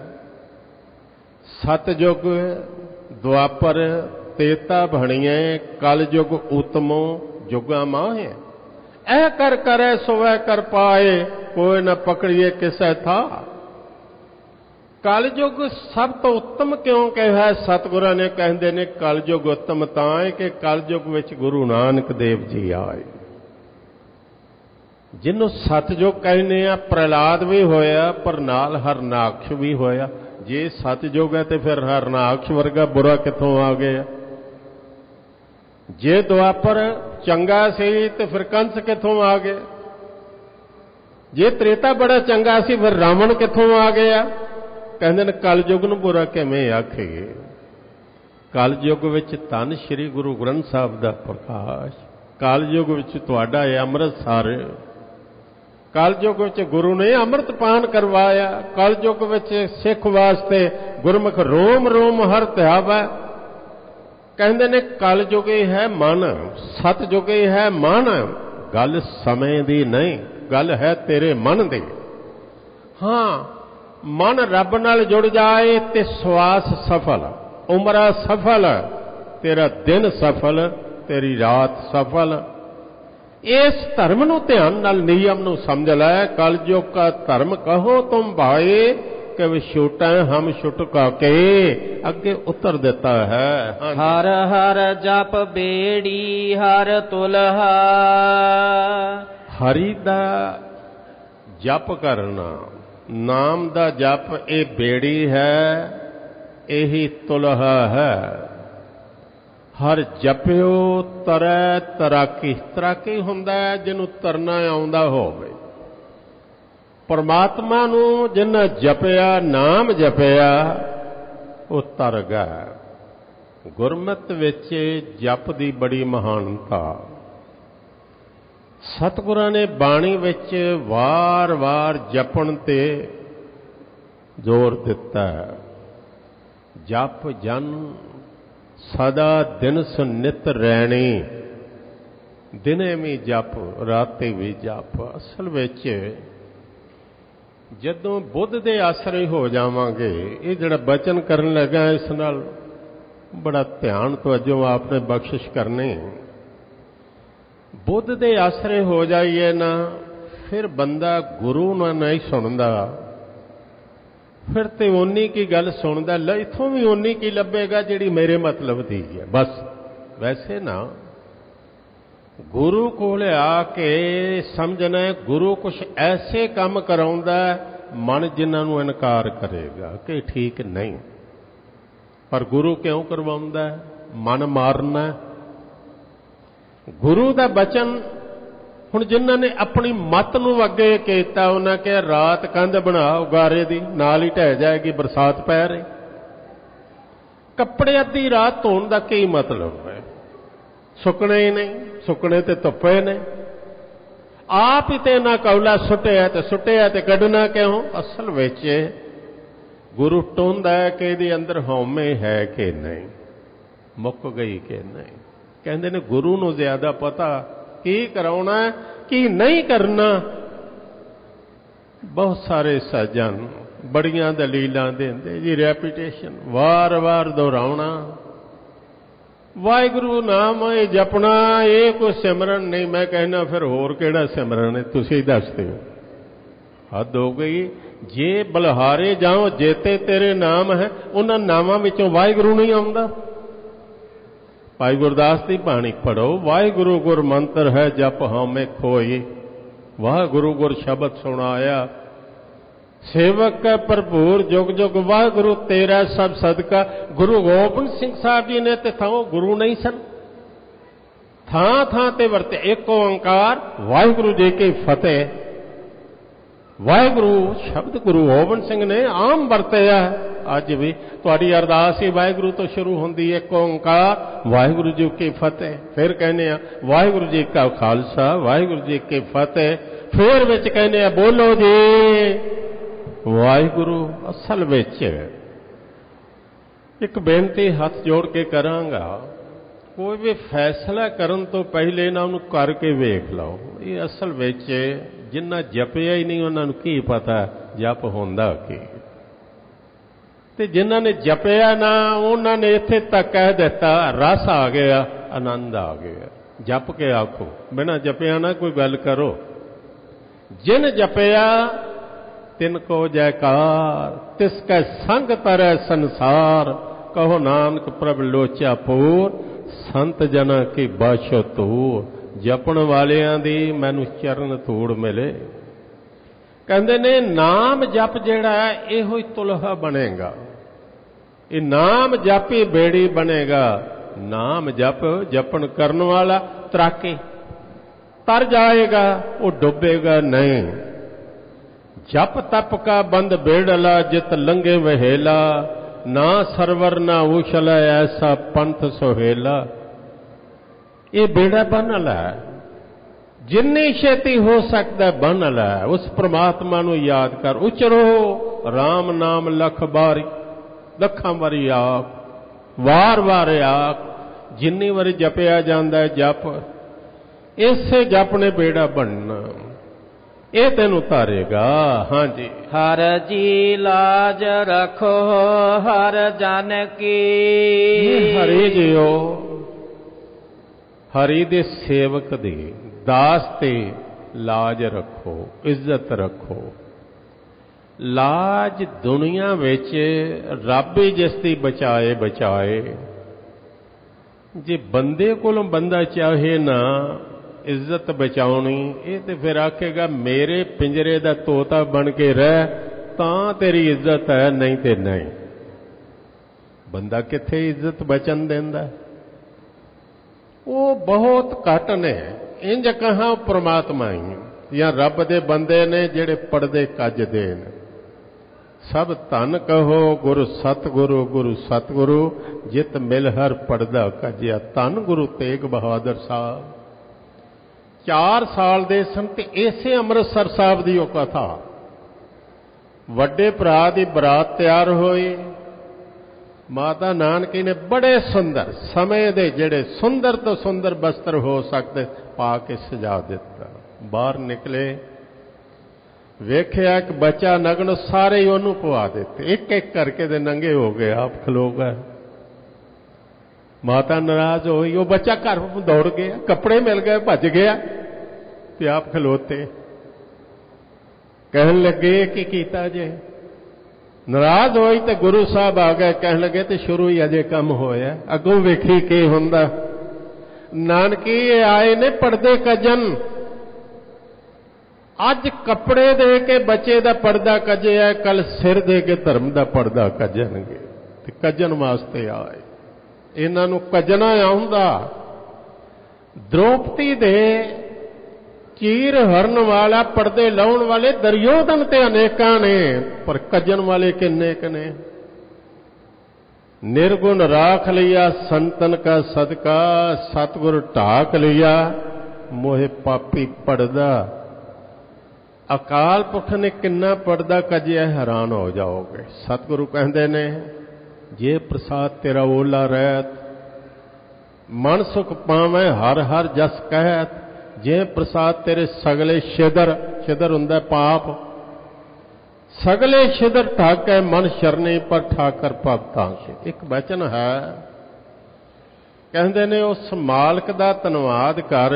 ਸਤਜੁਗ ਦੁਆਪਰ ਤੇਤਾ ਬਣੀਏ, ਕਲਯੁਗ ਉਤਮੋ ਜੁਗਾ ਮਾਹੇ। ਇਹ ਕਰ ਕਰੇ ਸੋਵੈ ਕਰ ਪਾਏ, ਕੋਈ ਨਾ ਪਕੜੀਏ ਕਿਸੇ ਥਾ। ਕਲਯੁਗ ਸਭ ਤੋਂ ਉੱਤਮ ਕਿਉਂ ਕਿਹਾ ਸਤਿਗੁਰਾਂ ਨੇ? ਕਹਿੰਦੇ ਨੇ ਕਲਯੁਗ ਉੱਤਮ ਤਾਂ ਹੈ ਕਿ ਕਲਯੁਗ ਵਿੱਚ ਗੁਰੂ ਨਾਨਕ ਦੇਵ ਜੀ ਆਏ। ਜਿਹਨੂੰ ਸਤਜੁਗ ਕਹਿੰਦੇ ਆ, ਪ੍ਰਹਲਾਦ ਵੀ ਹੋਇਆ ਪਰ ਨਾਲ ਹਰਨਾਕਸ਼ ਵੀ ਹੋਇਆ। ਜੇ ਸਤਜੁਗ ਹੈ ਤੇ ਫਿਰ ਹਰਨਾਕਸ਼ ਵਰਗਾ ਬੁਰਾ ਕਿੱਥੋਂ ਆ ਗਿਆ? ਜੇ ਦੁਆਪਰ ਚੰਗਾ ਸੀ ਤੇ ਫਿਰ ਕੰਸ ਕਿੱਥੋਂ ਆ ਗਿਆ? ਜੇ ਤ੍ਰੇਤਾ ਬੜਾ ਚੰਗਾ ਸੀ ਫਿਰ ਰਾਵਣ ਕਿੱਥੋਂ ਆ ਗਿਆ? ਕਹਿੰਦੇ ਨੇ ਕਲਯੁਗ ਨੂੰ ਬੁਰਾ ਕਿਵੇਂ ਆਖੀਏ? ਕਲਯੁਗ ਵਿੱਚ ਧੰਨ ਸ਼੍ਰੀ ਗੁਰੂ ਗ੍ਰੰਥ ਸਾਹਿਬ ਦਾ ਪ੍ਰਕਾਸ਼, ਕਲਯੁਗ ਵਿੱਚ ਤੁਹਾਡਾ ਇਹ ਅੰਮ੍ਰਿਤਸਰ, ਕਲਯੁਗ ਵਿੱਚ ਗੁਰੂ ਨੇ ਅੰਮ੍ਰਿਤਪਾਨ ਕਰਵਾਇਆ, ਕਲਯੁਗ ਵਿੱਚ ਸਿੱਖ ਵਾਸਤੇ ਗੁਰਮੁਖ ਰੋਮ ਰੋਮ ਹਰ ਧਿਆਵੈ। ਕਹਿੰਦੇ ਨੇ ਕਲਯੁਗੇ ਹੈ ਮਨ, ਸਤਜੁਗੇ ਹੈ ਮਨ। ਗੱਲ ਸਮੇਂ ਦੀ ਨਹੀਂ, ਗੱਲ ਹੈ ਤੇਰੇ ਮਨ ਦੀ। ਹਾਂ, ਮਨ ਰੱਬ ਨਾਲ ਜੁੜ ਜਾਏ ਤੇ ਸਵਾਸ ਸਫਲ, ਉਮਰਾ ਸਫਲ, ਤੇਰਾ ਦਿਨ ਸਫਲ, ਤੇਰੀ ਰਾਤ ਸਫਲ। ਇਸ ਧਰਮ ਨੂੰ ਧਿਆਨ ਨਾਲ, ਨਿਯਮ ਨੂੰ ਸਮਝ ਲੈ। ਕਲਯੁਗ ਕਾ ਧਰਮ ਕਹੋ ਤੁਮ ਭਾਏ ਕਿ ਵਿਛੋਟਾ ਹਮ ਛੁਟਕਾ ਕੇ। ਅੱਗੇ ਉੱਤਰ ਦਿੱਤਾ ਹੈ। ਹਰ ਹਰ ਜਪ ਬੇੜੀ ਹਰ ਤੁਲਹਾ। ਹਰੀ ਦਾ ਜਪ ਕਰਨਾ, ਨਾਮ ਦਾ ਜਪ, ਇਹ ਬੇੜੀ ਹੈ, ਇਹੀ ਤੁਲਹਾ ਹੈ। ਹਰ ਜਪਿਓ ਤਰੈ ਤਰਾਕੀ। ਤਰਾਕੀ ਹੁੰਦਾ ਹੈ ਜਿਹਨੂੰ ਤਰਨਾ ਆਉਂਦਾ ਹੋਵੇ। ਪਰਮਾਤਮਾ ਨੂੰ ਜਿਨ੍ਹਾਂ ਜਪਿਆ, ਨਾਮ ਜਪਿਆ, ਉਹ ਤਰ ਗਿਆ। ਗੁਰਮਤਿ ਵਿੱਚ ਜਪ ਦੀ ਬੜੀ ਮਹਾਨਤਾ ਸਤਿਗੁਰਾਂ ਨੇ ਬਾਣੀ ਵਿੱਚ ਵਾਰ-ਵਾਰ ਜਪਣ ਤੇ ਜ਼ੋਰ ਦਿੱਤਾ ਹੈ। ਜਪ ਜਨ ਸਦਾ ਦਿਨ ਸੁਨਿਤ ਰਹਿਣੀ। ਦਿਨੇ ਵੀ ਜਪ, ਰਾਤੇ ਵੀ ਜਪ। ਅਸਲ ਵਿੱਚ ਜਦੋਂ ਬੁੱਧ ਦੇ ਆਸਰੇ ਹੋ ਜਾਵਾਂਗੇ, ਇਹ ਜਿਹੜਾ ਬਚਨ ਕਰਨ ਲੱਗਾ ਇਸ ਨਾਲ ਬੜਾ ਧਿਆਨ ਤਵੱਜੋ ਆਪਨੇ ਬਖਸ਼ਿਸ਼ ਕਰਨੀ। ਬੁੱਧ ਦੇ ਆਸਰੇ ਹੋ ਜਾਈਏ ਨਾ, ਫਿਰ ਬੰਦਾ ਗੁਰੂ ਨੂੰ ਨਹੀਂ ਸੁਣਦਾ, ਫਿਰ ਤੇ ਓਨੀ ਕੀ ਗੱਲ ਸੁਣਦਾ, ਇੱਥੋਂ ਵੀ ਓਨੀ ਕੀ ਲੱਭੇਗਾ ਜਿਹੜੀ ਮੇਰੇ ਮਤਲਬ ਦੀ ਹੈ ਬਸ। ਵੈਸੇ ਨਾ, ਗੁਰੂ ਕੋਲ ਆ ਕੇ ਸਮਝਣਾ ਗੁਰੂ ਕੁਛ ਐਸੇ ਕੰਮ ਕਰਾਉਂਦਾ ਮਨ ਜਿਨ੍ਹਾਂ ਨੂੰ ਇਨਕਾਰ ਕਰੇਗਾ ਕਿ ਠੀਕ ਨਹੀਂ। ਪਰ ਗੁਰੂ ਕਿਉਂ ਕਰਵਾਉਂਦਾ? ਮਨ ਮਾਰਨਾ। ਗੁਰੂ ਦਾ ਬਚਨ ਹੁਣ ਜਿਨ੍ਹਾਂ ਨੇ ਆਪਣੀ ਮੱਤ ਨੂੰ ਅੱਗੇ ਕੀਤਾ, ਉਹਨਾਂ ਕਿਹਾ ਰਾਤ ਕੰਧ ਬਣਾ ਉਗਾਰੇ ਦੀ, ਨਾਲ ਹੀ ਢਹਿ ਜਾਏਗੀ, ਬਰਸਾਤ ਪੈ ਰਹੀ। ਕੱਪੜੇ ਅੱਧੀ ਰਾਤ ਧੋਣ ਦਾ ਕੀ ਮਤਲਬ ਹੈ? ਸੁੱਕਣੇ ਹੀ ਨਹੀਂ, ਸੁੱਕਣੇ ਤੇ ਧੁੱਪੇ ਨੇ। ਆਪ ਹੀ ਤੇ ਨਾ ਕੌਲਾ ਸੁੱਟਿਆ ਤੇ ਸੁੱਟਿਆ ਤੇ ਕੱਢਣਾ ਕਿਉਂ? ਅਸਲ ਵਿੱਚ ਗੁਰੂ ਟੋਂਦਾ ਹੈ ਕਿ ਇਹਦੇ ਅੰਦਰ ਹਉਮੈ ਹੈ ਕਿ ਨਹੀਂ, ਮੁੱਕ ਗਈ ਕਿ ਨਹੀਂ। ਕਹਿੰਦੇ ਨੇ ਗੁਰੂ ਨੂੰ ਜ਼ਿਆਦਾ ਪਤਾ ਕੀ ਕਰਾਉਣਾ ਕੀ ਨਹੀਂ ਕਰਨਾ। ਬਹੁਤ ਸਾਰੇ ਸੱਜਣ ਬੜੀਆਂ ਦਲੀਲਾਂ ਦਿੰਦੇ ਜੀ, ਰੈਪੀਟੇਸ਼ਨ, ਵਾਰ-ਵਾਰ ਦੁਹਰਾਉਣਾ, ਵਾਹਿਗੁਰੂ ਨਾਮ ਇਹ ਜਪਣਾ, ਇਹ ਕੋਈ ਸਿਮਰਨ ਨਹੀਂ। ਮੈਂ ਕਹਿੰਦਾ ਫਿਰ ਹੋਰ ਕਿਹੜਾ ਸਿਮਰਨ ਹੈ, ਤੁਸੀਂ ਦੱਸ ਦਿਓ। ਹੱਦ ਹੋ ਗਈ। ਜੇ ਬਲਿਹਾਰੇ ਜਾਓ ਜੇਤੇ ਤੇਰੇ ਨਾਮ ਹੈ, ਉਹਨਾਂ ਨਾਮਾਂ ਵਿੱਚੋਂ ਵਾਹਿਗੁਰੂ ਨਹੀਂ ਆਉਂਦਾ। ਭਾਈ ਗੁਰਦਾਸ ਦੀ ਬਾਣੀ ਪੜ੍ਹੋ, ਵਾਹਿਗੁਰੂ ਗੁਰ ਮੰਤਰ ਹੈ ਜਪ ਹਉਮੈ ਖੋਏ, ਵਾਹਿਗੁਰੂ ਗੁਰ ਸ਼ਬਦ ਸੁਣਾਇਆ, ਸੇਵਕ ਹੈ ਭਰਪੂਰ ਜੁਗ ਜੁਗ ਵਾਹਿਗੁਰੂ ਤੇਰਾ ਸਭ ਸਦਕਾ। ਗੁਰੂ ਗੋਬਿੰਦ ਸਿੰਘ ਸਾਹਿਬ ਜੀ ਨੇ ਤੇ ਥਾਂ ਗੁਰੂ ਨਹੀਂ ਸਨ, ਥਾਂ ਥਾਂ ਤੇ ਵਰਤੇ ਇੱਕ ਓੰਕਾਰ ਵਾਹਿਗੁਰੂ ਜੀ ਕੀ ਫਤਿਹ। ਵਾਹਿਗੁਰੂ ਸ਼ਬਦ ਗੁਰੂ ਗੋਬਿੰਦ ਸਿੰਘ ਨੇ ਆਮ ਵਰਤਿਆ। ਅੱਜ ਵੀ ਤੁਹਾਡੀ ਅਰਦਾਸ ਹੀ ਵਾਹਿਗੁਰੂ ਤੋਂ ਸ਼ੁਰੂ ਹੁੰਦੀ ਹੈ, ਇੱਕ ਓੰਕਾਰ ਵਾਹਿਗੁਰੂ ਜੀ ਕੀ ਫਤਿਹ। ਫਿਰ ਕਹਿੰਦੇ ਆ ਵਾਹਿਗੁਰੂ ਜੀ ਕਾ ਖਾਲਸਾ ਵਾਹਿਗੁਰੂ ਜੀ ਕੀ ਫਤਿਹ। ਫਿਰ ਵਿੱਚ ਕਹਿੰਦੇ ਆ ਬੋਲੋ ਜੀ ਵਾਹਿਗੁਰੂ। ਅਸਲ ਵਿੱਚ ਇੱਕ ਬੇਨਤੀ ਹੱਥ ਜੋੜ ਕੇ ਕਰਾਂਗਾ, ਕੋਈ ਵੀ ਫੈਸਲਾ ਕਰਨ ਤੋਂ ਪਹਿਲੇ ਇਹਨਾਂ ਨੂੰ ਕਰਕੇ ਵੇਖ ਲਓ। ਇਹ ਅਸਲ ਵਿੱਚ ਜਿੰਨਾ ਜਪਿਆ ਹੀ ਨਹੀਂ ਉਹਨਾਂ ਨੂੰ ਕੀ ਪਤਾ ਜਪ ਹੁੰਦਾ ਕੀ, ਤੇ ਜਿਨ੍ਹਾਂ ਨੇ ਜਪਿਆ ਨਾ ਉਹਨਾਂ ਨੇ ਇੱਥੇ ਤੱਕ ਕਹਿ ਦਿੱਤਾ ਰਸ ਆ ਗਿਆ, ਆਨੰਦ ਆ ਗਿਆ। ਜਪ ਕੇ ਆਖੋ, ਬਿਨਾਂ ਜਪਿਆ ਨਾ ਕੋਈ ਗੱਲ ਕਰੋ। ਜਿਨ ਜਪਿਆ ਤਿਨ ਕੋ ਜੈਕਾਰ, ਤਿਸ ਕੈ ਸੰਗ ਤਰੈ ਸੰਸਾਰ, ਕਹੋ ਨਾਨਕ ਪ੍ਰਭ ਲੋਚਾ ਪੂਰ, ਸੰਤ ਜਨਾਂ ਕੀ ਬਾਸ਼ੋ ਤੂਰ। ਜਪਣ ਵਾਲਿਆਂ ਦੀ ਮੈਨੂੰ ਚਰਨ ਧੂੜ ਮਿਲੇ। ਕਹਿੰਦੇ ਨੇ ਨਾਮ ਜਪ ਜਿਹੜਾ ਇਹੋ ਹੀ ਤੁਲਹਾ ਬਣੇਗਾ, ਇਹ ਨਾਮ ਜਾਪੀ ਬੇੜੀ ਬਣੇਗਾ। ਨਾਮ ਜਪ ਜਪਣ ਕਰਨ ਵਾਲਾ ਤਰਾਕੇ ਤਰ ਜਾਏਗਾ, ਉਹ ਡੁੱਬੇਗਾ ਨਹੀਂ। ਜਪ ਤਪ ਕਾ ਬੰਦ ਬੇੜਲਾ, ਜਿਤ ਲੰਘੇ ਵਹੇਲਾ, ਨਾ ਸਰਵਰ ਨਾ ਉਛਲ, ਐਸਾ ਪੰਥ ਸੁਹੇਲਾ। ਇਹ ਬੇੜਾ ਬੰਨ ਲੈ, ਜਿੰਨੀ ਛੇਤੀ ਹੋ ਸਕਦਾ ਬੰਨ ਲੈ। ਉਸ ਪ੍ਰਮਾਤਮਾ ਨੂੰ ਯਾਦ ਕਰ, ਉਚਰੋ ਰਾਮ ਨਾਮ ਲਖ ਬਾਰੀ, ਲੱਖਾਂ ਵਾਰੀ ਆਖ, ਵਾਰ-ਵਾਰ ਆਖ। ਜਿੰਨੀ ਵਾਰੀ ਜਪਿਆ ਜਾਂਦਾ ਜਪ, ਇਸੇ ਜਪ ਨੇ ਬੇੜਾ ਬਣਨਾ, ਇਹ ਤੈਨੂੰ ਤਾਰੇਗਾ। ਹਾਂਜੀ। ਹਰ ਜੀ ਲਾਜ ਰੱਖੋ ਹਰ ਜਨ ਕੀ, ਹਰੀ ਜੀਓ ਹਰੀ ਦੇ ਸੇਵਕ ਦੀ ਦਾਸ ਤੇ ਲਾਜ ਰੱਖੋ, ਇੱਜ਼ਤ ਰੱਖੋ। ਲਾਜ ਦੁਨੀਆ ਵਿੱਚ ਰੱਬ ਹੀ ਜਿਸ ਦੀ ਬਚਾਏ ਬਚਾਏ। ਜੇ ਬੰਦੇ ਕੋਲੋਂ ਬੰਦਾ ਚਾਹੇ ਨਾ ਇੱਜ਼ਤ ਬਚਾਉਣੀ, ਇਹ ਤੇ ਫਿਰ ਆਖੇਗਾ ਮੇਰੇ ਪਿੰਜਰੇ ਦਾ ਤੋਤਾ ਬਣ ਕੇ ਰਹਿ ਤਾਂ ਤੇਰੀ ਇੱਜ਼ਤ ਹੈ, ਨਹੀਂ ਤੇ ਨਹੀਂ। ਬੰਦਾ ਕਿੱਥੇ ਇੱਜ਼ਤ ਬਚਣ ਦਿੰਦਾ, ਉਹ ਬਹੁਤ ਘੱਟ ਨੇ। ਇੰਜ ਕਹਾਂ ਪ੍ਰਮਾਤਮਾ ਹੀ ਜਾਂ ਰੱਬ ਦੇ ਬੰਦੇ ਨੇ ਜਿਹੜੇ ਪੜਦੇ ਕੱਜਦੇ ਨੇ। ਸਭ ਧਨ ਕਹੋ ਗੁਰੂ ਸਤਿਗੁਰੂ, ਗੁਰੂ ਸਤਿਗੁਰੂ ਜਿਤ ਮਿਲ ਹਰ ਪੜਦਾ ਕੱਜਿਆ। ਧੰਨ ਗੁਰੂ ਤੇਗ ਬਹਾਦਰ ਸਾਹਿਬ 4 ਸਾਲ ਦੇ ਸਨ ਤੇ ਇਸੇ ਅੰਮ੍ਰਿਤਸਰ ਸਾਹਿਬ ਦੀ ਉਹ ਕਥਾ। ਵੱਡੇ ਭਰਾ ਦੀ ਬਰਾਤ ਤਿਆਰ ਹੋਈ, ਮਾਤਾ ਨਾਨਕੀ ਨੇ ਬੜੇ ਸੁੰਦਰ ਸਮੇਂ ਦੇ ਜਿਹੜੇ ਸੁੰਦਰ ਤੋਂ ਸੁੰਦਰ ਬਸਤਰ ਹੋ ਸਕਦੇ ਪਾ ਕੇ ਸਜਾ ਦਿੱਤਾ। ਬਾਹਰ ਨਿਕਲੇ, ਵੇਖਿਆ ਇੱਕ ਬੱਚਾ ਨਗਨ, ਸਾਰੇ ਹੀ ਉਹਨੂੰ ਪਵਾ ਦਿੱਤੇ। ਇੱਕ ਇੱਕ ਕਰਕੇ ਦੇ ਨੰਗੇ ਹੋ ਗਏ, ਆਪ ਖਲੋ ਗਏ। ਮਾਤਾ ਨਾਰਾਜ਼ ਹੋਈ, ਉਹ ਬੱਚਾ ਘਰ ਦੌੜ ਗਿਆ, ਕੱਪੜੇ ਮਿਲ ਗਏ, ਭੱਜ ਗਿਆ ਤੇ ਆਪ ਖਲੋਤੇ। ਕਹਿਣ ਲੱਗੇ ਕੀ ਕੀਤਾ ਜੇ? ਨਾਰਾਜ਼ ਹੋਈ ਤੇ ਗੁਰੂ ਸਾਹਿਬ ਆ ਗਏ, ਕਹਿਣ ਲੱਗੇ ਤੇ ਸ਼ੁਰੂ ਹੀ ਅਜੇ ਕੰਮ ਹੋਇਆ, ਅੱਗੋਂ ਵੇਖੀ ਕੀ ਹੁੰਦਾ। ਨਾਨਕੀ ਆਏ ਨੇ ਪਰਦੇ ਕੱਜਣ, ਅੱਜ ਕੱਪੜੇ ਦੇ ਕੇ ਬੱਚੇ ਦਾ ਪਰਦਾ ਕੱਜਿਆ, ਕੱਲ ਸਿਰ ਦੇ ਕੇ ਧਰਮ ਦਾ ਪਰਦਾ ਕੱਜਣਗੇ। ਤੇ ਕੱਜਣ ਵਾਸਤੇ ਆਏ, ਇਹਨਾਂ ਨੂੰ ਕੱਜਣਾ ਆਉਂਦਾ। ਦ੍ਰੋਪਦੀ ਦੇ ਚੀਰ ਹਰਨ ਵਾਲਾ, ਪਰਦੇ ਲਾਉਣ ਵਾਲੇ ਦੁਰਯੋਧਨ ਤੇ ਅਨੇਕਾਂ ਨੇ, ਪਰ ਕੱਜਣ ਵਾਲੇ ਕਿੰਨੇ ਕ ਨੇ। निर्गुण राख लिया संतन का सदका, सतगुर ढाक लिया मोहे पापी पड़दा। अकाल पुरख ने किन्ना पड़दा कजिया, हैरान हो जाओगे। सतगुरु कहते ने जे प्रसाद तेरा ओला रहत, मन सुख पावे हर हर जस कहत। जे प्रसाद तेरे सगले छिदर, छिदर हुंदा पाप, सगले छिदर ठाकै मन शरणी पर ठाकर भगतां के। एक वचन है, कहते ने उस मालक दा धन्नवाद कर,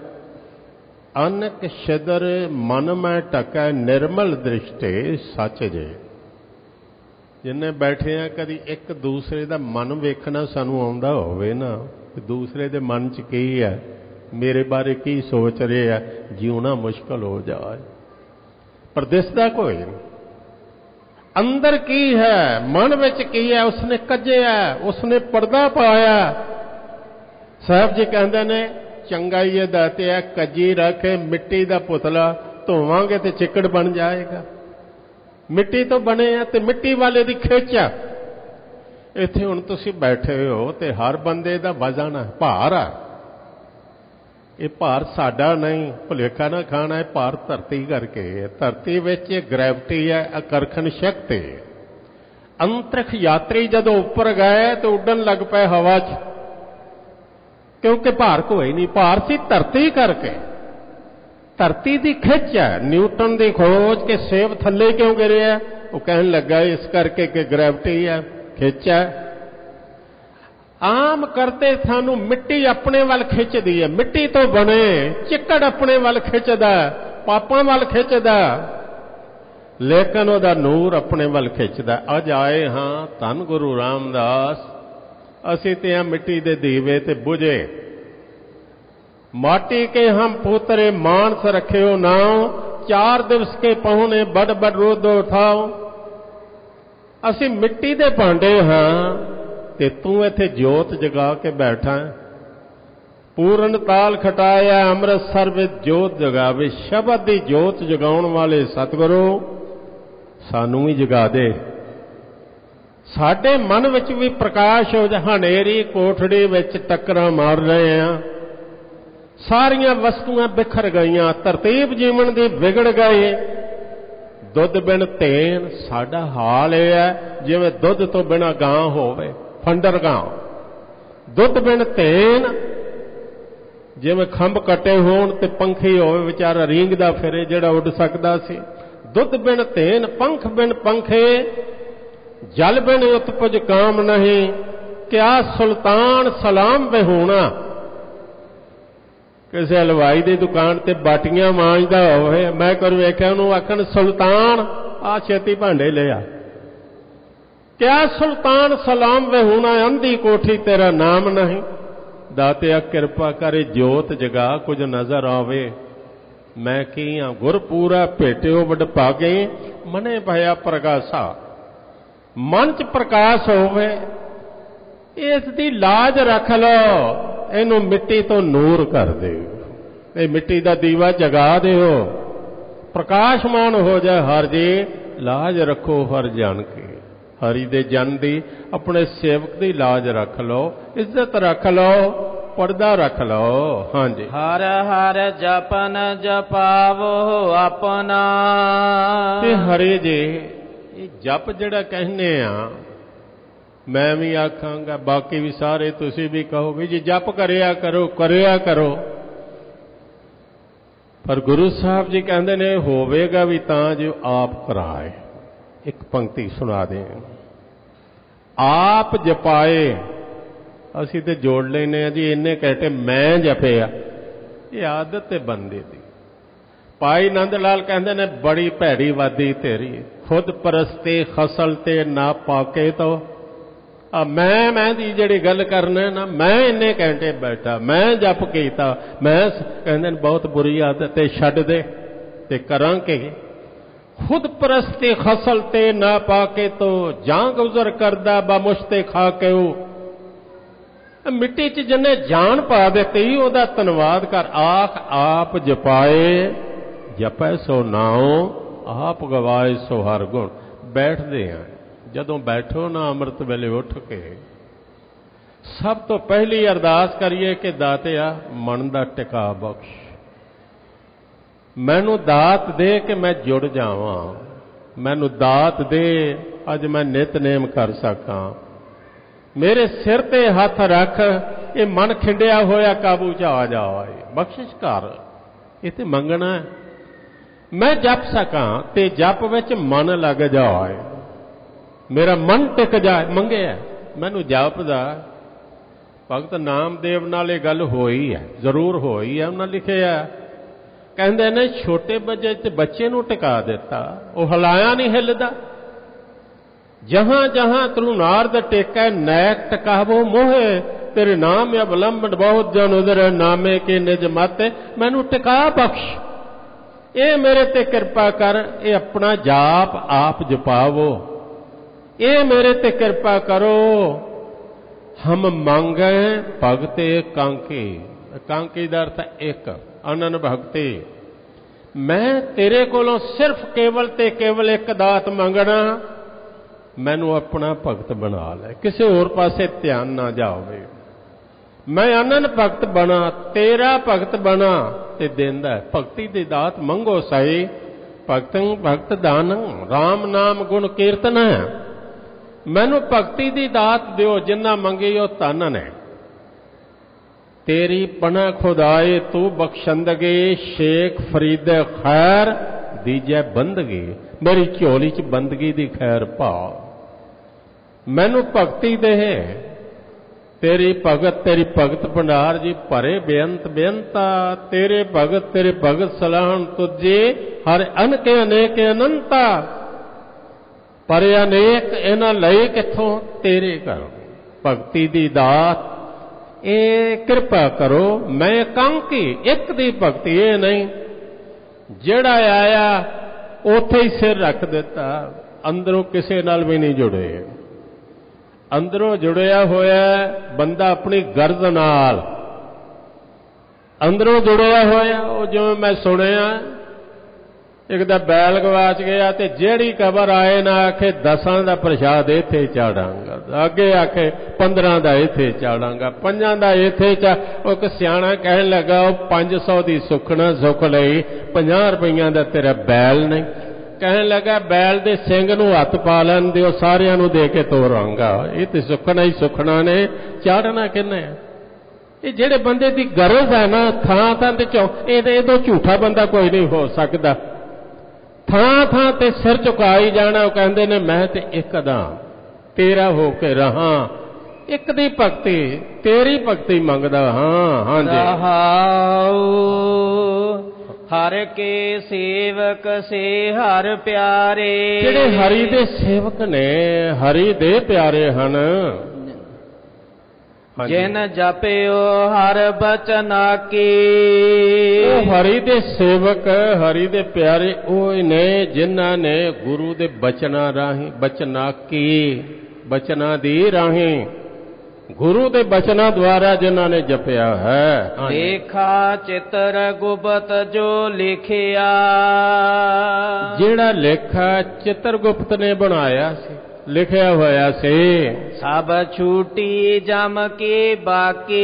अनक छिदर मन में ढकै निर्मल दृष्टि सच जे। जिन्ने बैठे हैं कभी एक दूसरे का मन वेखना सानू आउंदा होवे ना, दूसरे दे मन च की है, मेरे बारे की सोच रहे है, जीना मुश्किल हो जाए। पर दिसदा कोई नहीं अंदर की है, मन विच की है, उसने कज्जिया, उसने पर्दा पाया। साहब जी कहते ने चंगा ही दाते है, कज्जी रख मिट्टी का पुतला धोवांगे तो चिकड़ बन जाएगा। मिट्टी तो बने हैं तो मिट्टी वाले की खिच आ। इत्थे हुण तुसीं बैठे हो तो हर बंदे दा वजन है, भार है। ये भार साडा नहीं, भुलेखा ना खाना है, भार धरती करके है। धरती विच ग्रैविटी है, आकर्षण शक्ति। अंतरिक्ष यात्री जदों उपर गए तो उड़न लग पे हवा च, क्योंकि भार कोई नहीं, भार सी धरती करके, धरती की खिच है। न्यूटन की खोज के सेब थले क्यों गिरे है, वो कहने लगा इस करके कि ग्रैविटी है, खिच है। आम करते सानू मिट्टी अपने वाल खिंचदी है, मिट्टी तो बने, चिकड़ अपने वाल खिंचदा, पापां वाल खिंचदा, लेकिन वह नूर अपने वाल खिंचदा। अज आए हाँ धन गुरु रामदास, असी ते मिट्टी दे दीवे ते बुझे। माटी के हम पुतरे मानस रखे हो नाव, 4 दिवस के पहुने बड़ बड़ रोद उठाओ। असी मिट्टी दे भांडे हाँ ते तू इत्थे जोत जगा के बैठा है। पूरन ताल खटाया अमृतसर विच जोत जगावे। शब्द दी जोत जगाउण वाले सतगुरु सानू भी जगा दे। साडे मन विच भी प्रकाश हो जा। हनेरी कोठड़ी विच टक्करां मार रहे हैं, सारियां वस्तुआं बिखर गईयां, तरतीब जीवन दी विगड़ गई। दुध बिन तेन साडा हाल यह है जिवें दुध तो बिना गां होवे, फंडर गां। दुध बिन तेन जिवें खंभ कटे होण ते पंखी होवे विचारा रींगदा फिरे जिहड़ा उड़ सकदा सी। दुध बिन तेन पंख बिन पंखे, जल बिन उत्पज काम नहीं, क्या सुल्तान सलाम बेहूणा। किसी हलवाई की दुकान ते बाटियां मांजदा होवे, मैं कर वेख्या उहनूं आखण सुल्तान आ छेती भांडे ले आ। क्या सुल्तान सलाम बेहूणा, अंधी कोठी तेरा नाम नहीं। दातिया कृपा करे जोत जगा कुछ नजर आवे। मैं की हाँ गुरपूरा भेटियो वड भागे, मने भया प्रगासा। मन च प्रकाश होवे, इसकी लाज रख लो, इनू मिट्टी तो नूर कर दे। ये मिट्टी का दीवा जगा दो, प्रकाशमान हो जाए। हर जी लाज रखो हर जन की, हरि दे जन दी अपने सेवक की लाज रख लो, इज्जत रख लो, पर्दा रख लो। हाँ जी। हर हर जपन जपावो अपना। ते हरे जी जप जिहड़ा कहने आ, मैं भी आखांगा, बाकी भी सारे तुसी भी कहोगे जी जप करिया करो, करिया करो। पर गुरु साहब जी कहते ने होवेगा भी तां जो आप कराए। एक पंक्ति सुना दें, आप जपाए। असी तो जोड़ लेने जी इन्ने कहते मैं जपिया, ये आदत है बंदे दी। पाई नंद लाल कहते ने बड़ी भैड़ी वादी तेरी, खुद परस्ते खसल ते ना पाके तो मैं दी जिहड़ी गल करना ना, मैं इन्ने घंटे बैठा, मैं जप कीता, मैं कहते बहुत बुरी आदत है, छड्ड दे ते करां के। खुद परस्ते खसल ते ना पाके तो जां गुजर करदा बामुश्ते खा के। मिट्टी च जिन्ने जान पा दी ओहदा धन्नवाद कर। आख आप जपाए, जपै सो नाओ, आप गवाए सो हर गुण। बैठते हैं जदों बैठो ना अमृत वेले उठ के, सब तो पहली अरदास करिए कि दातिया मन दा टिका बख्श, मैनू दात दे कि मैं जुड़ जावां, मैनू दात दे अज मैं नितनेम कर सकां। मेरे सिर ते हथ रख, ये मन खिंडिया होया काबू च आ जाए, बख्शिश कर। ये तो मंगना है। मैं जप सकां ते जप विच मन लग जाए, मेरा मन टिक जाए। मंगे मैनू जप दा भगत नामदेव नाल ये गल होई है, जरूर होई है। उन्हें लिखिया कहंदे ने छोटे बच्चे नू टिका दिता, वो हलाया नहीं हिलदा। जहां जहां तू नारद टेकै नैक टकावो मोहे, तेरे नाम अवलंबन बहुत जन उधर नामे के निज माते, मैनू टिका बख्श। ये मेरे ते कृपा कर, ये अपना जाप आप जपावो, ये मेरे ते कृपा करो। हम मांगे भगते कांकी, कांकी दा अर्थ एक अनन भगती। मैं तेरे कोलों सिर्फ केवल ते केवल एक दात मंगना, मैनू अपना भगत बना ले, किसी होर पासे ध्यान ना जावे। मैं अनन भगत बना, तेरा भगत बना ते देंदा। भगती दी दात मंगो सही, भगतं भगत दानं राम नाम गुण कीर्तन है। मैनू भगती दी दात दिओ, जिन्ना मंगी ओ धन ने। तेरी पना खुदाए तू बख्शंदगे, शेख फरीद खैर दीजै बंदगी, मेरी झोली च बंदगी दी खैर पा। मैनू भगती दे, तेरी भगत भंडार जी भरे बेअंत बेअंता। तेरे भगत सलाहन तुझे, हर अन के अनेक अनंता। पर अनेक इन्हां लए किथों, तेरे घरों। भगती दी दात ए कृपा करो, मैं कांकी एक दी भगती ये नहीं, जेड़ा आया उथे ही सिर रख दिता, अंदरों किसी नाल भी नहीं जुड़े। अंदरों जुड़िया होया बंदा अपनी गर्द नाल, अंदरों जुड़िया होया। जिवें मैं सुनिया एक दा बैल गवाच गया ते जेड़ी खबर आए ना आखे 10 दा प्रसाद इत्थे चाड़ांगा, अगे आखे 15 दा इत्थे चाड़ांगा, 5 दा इत्थे चा। एक सियाणा कहन लगा 500 दी सुखना सुख लई, 50 रुपइयां दा तेरा बैल नहीं। कहन लगा बैल दे सिंग नूं हथ पा लैन दिओ, सारियां नूं दे के तोरांगा। ये तो सुखना ही सुखना ने, चाड़ना किन्ने? ये जेड़े बंदे दी गरज है ना, थां थां ते ये तो झूठा बंदा कोई नहीं हो सकदा। थां थां ते सिर झुकाई जाना। वो कहंदे ने मैं ते एक दा, तेरा हो के रहा, एक दी भगती, तेरी भगती मंगदा। हाँ जी। हर के सेवक से हर प्यारे, जेड़े हरि दे सेवक ने, हरि दे प्यारे हन। जिन जपियो हर बचना की, हरि दे सेवक हरि दे प्यारे ओह ने जिन्हां ने गुरु दे बचना राही, बचना की बचना दी राही, गुरु दे बचना द्वारा जिन्हां ने जपिया है। लेखा चित्र गुप्त जो लिखिया, जेड़ा लेखा चित्रगुप्त ने बनाया सी, लिखिया होया से, सब छूटी जम के बाकी।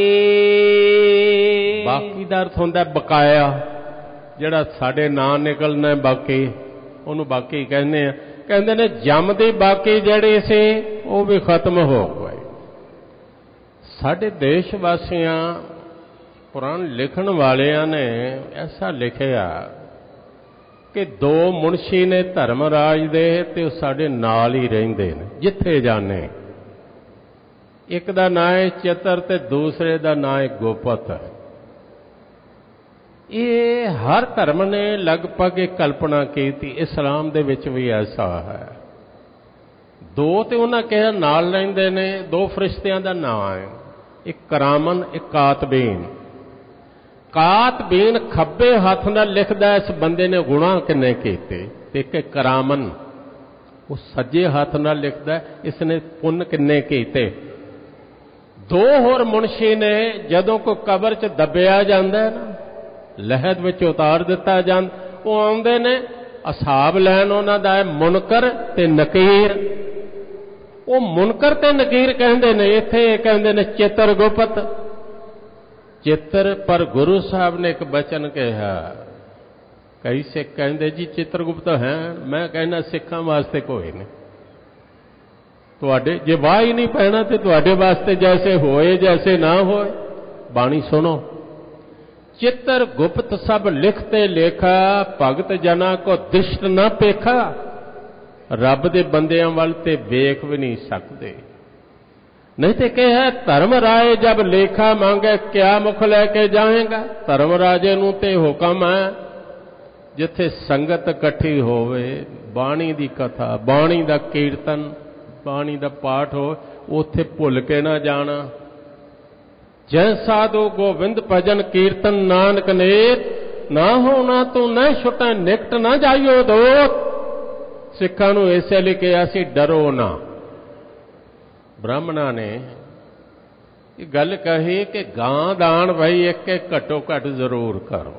बाकी दा अर्थ हुंदा बकाया, जेड़ा साडे नां निकलना बाकी, ओनू बाकी कहने। कहंदे ने जम दी बाकी जेड़ी सी वो भी खत्म हो गई। साडे देश वासियां पुराण लिखण वालियां ने ऐसा लिखिया कि 2 मुंशी ने धर्मराज दे ते साडे नाल ही रहिंदे ने, जिथे जाने। एक दा नां है चित्र ते दूसरे दा नां है गोपत। ये हर धर्म ने लगभग एक कल्पना की थी, इस्लाम दे विच भी ऐसा है। 2 ते उन्हां कहा नाल रहिंदे ने, 2 फरिश्तियां दा नां है, एक करामन एक कातबीन। कातबीन खब्बे हाथ नाल लिखदा इस बंदे ने गुनाह किन्ने कीते, ते एक करामन वो सज्जे हाथ नाल लिखदा इसने पुण्य किन्ने कीते। 2 होर मुंशी ने जदों कोई कबर च दबिया जांदा है ना, लहद विच उतार दिता जांदा, वो आउंदे ने हिसाब लैन। उन्हां दा है मुनकर ते नकीर। वो मुनकर ते नकीर कहंदे ने, इत्थे कहंदे ने चित्रगुप्त। चित्र पर गुरु साहब ने एक बचन कहा, कई सिख कहंदे जी चित्रगुप्त हैं, मैं कहना सिखां वास्ते कोई नहीं। तुहाडे जे वाह ही नहीं पैना तो तुहाडे वास्ते जैसे होए जैसे ना होए। बाणी सुनो, चित्र गुप्त सब लिखते लेखा, भगत जना को दृष्ट ना पेखा। रब दे बंदियां वल ते वेख भी नहीं सकते। नहीं तो क्या है, धर्म राय जब लेखा मांगे क्या मुख लैके जाएगा। धर्म राजे नूं ते हुक्म है जिथे संगत इकट्ठी होवे, बाणी दी कथा, बाणी दा कीर्तन, बाणी दा पाठ हो, उथे भुल के ना जाना। जै साधु गोविंद भजन कीर्तन नानक नेत, ना होना तू न छुटा निकट ना जाइयो दोत। सिखा नूं इसे लिए कहा सी डरो ना। ब्राह्मणा ने गल कही कि गां दान भाई एक एक घटो घट जरूर करो।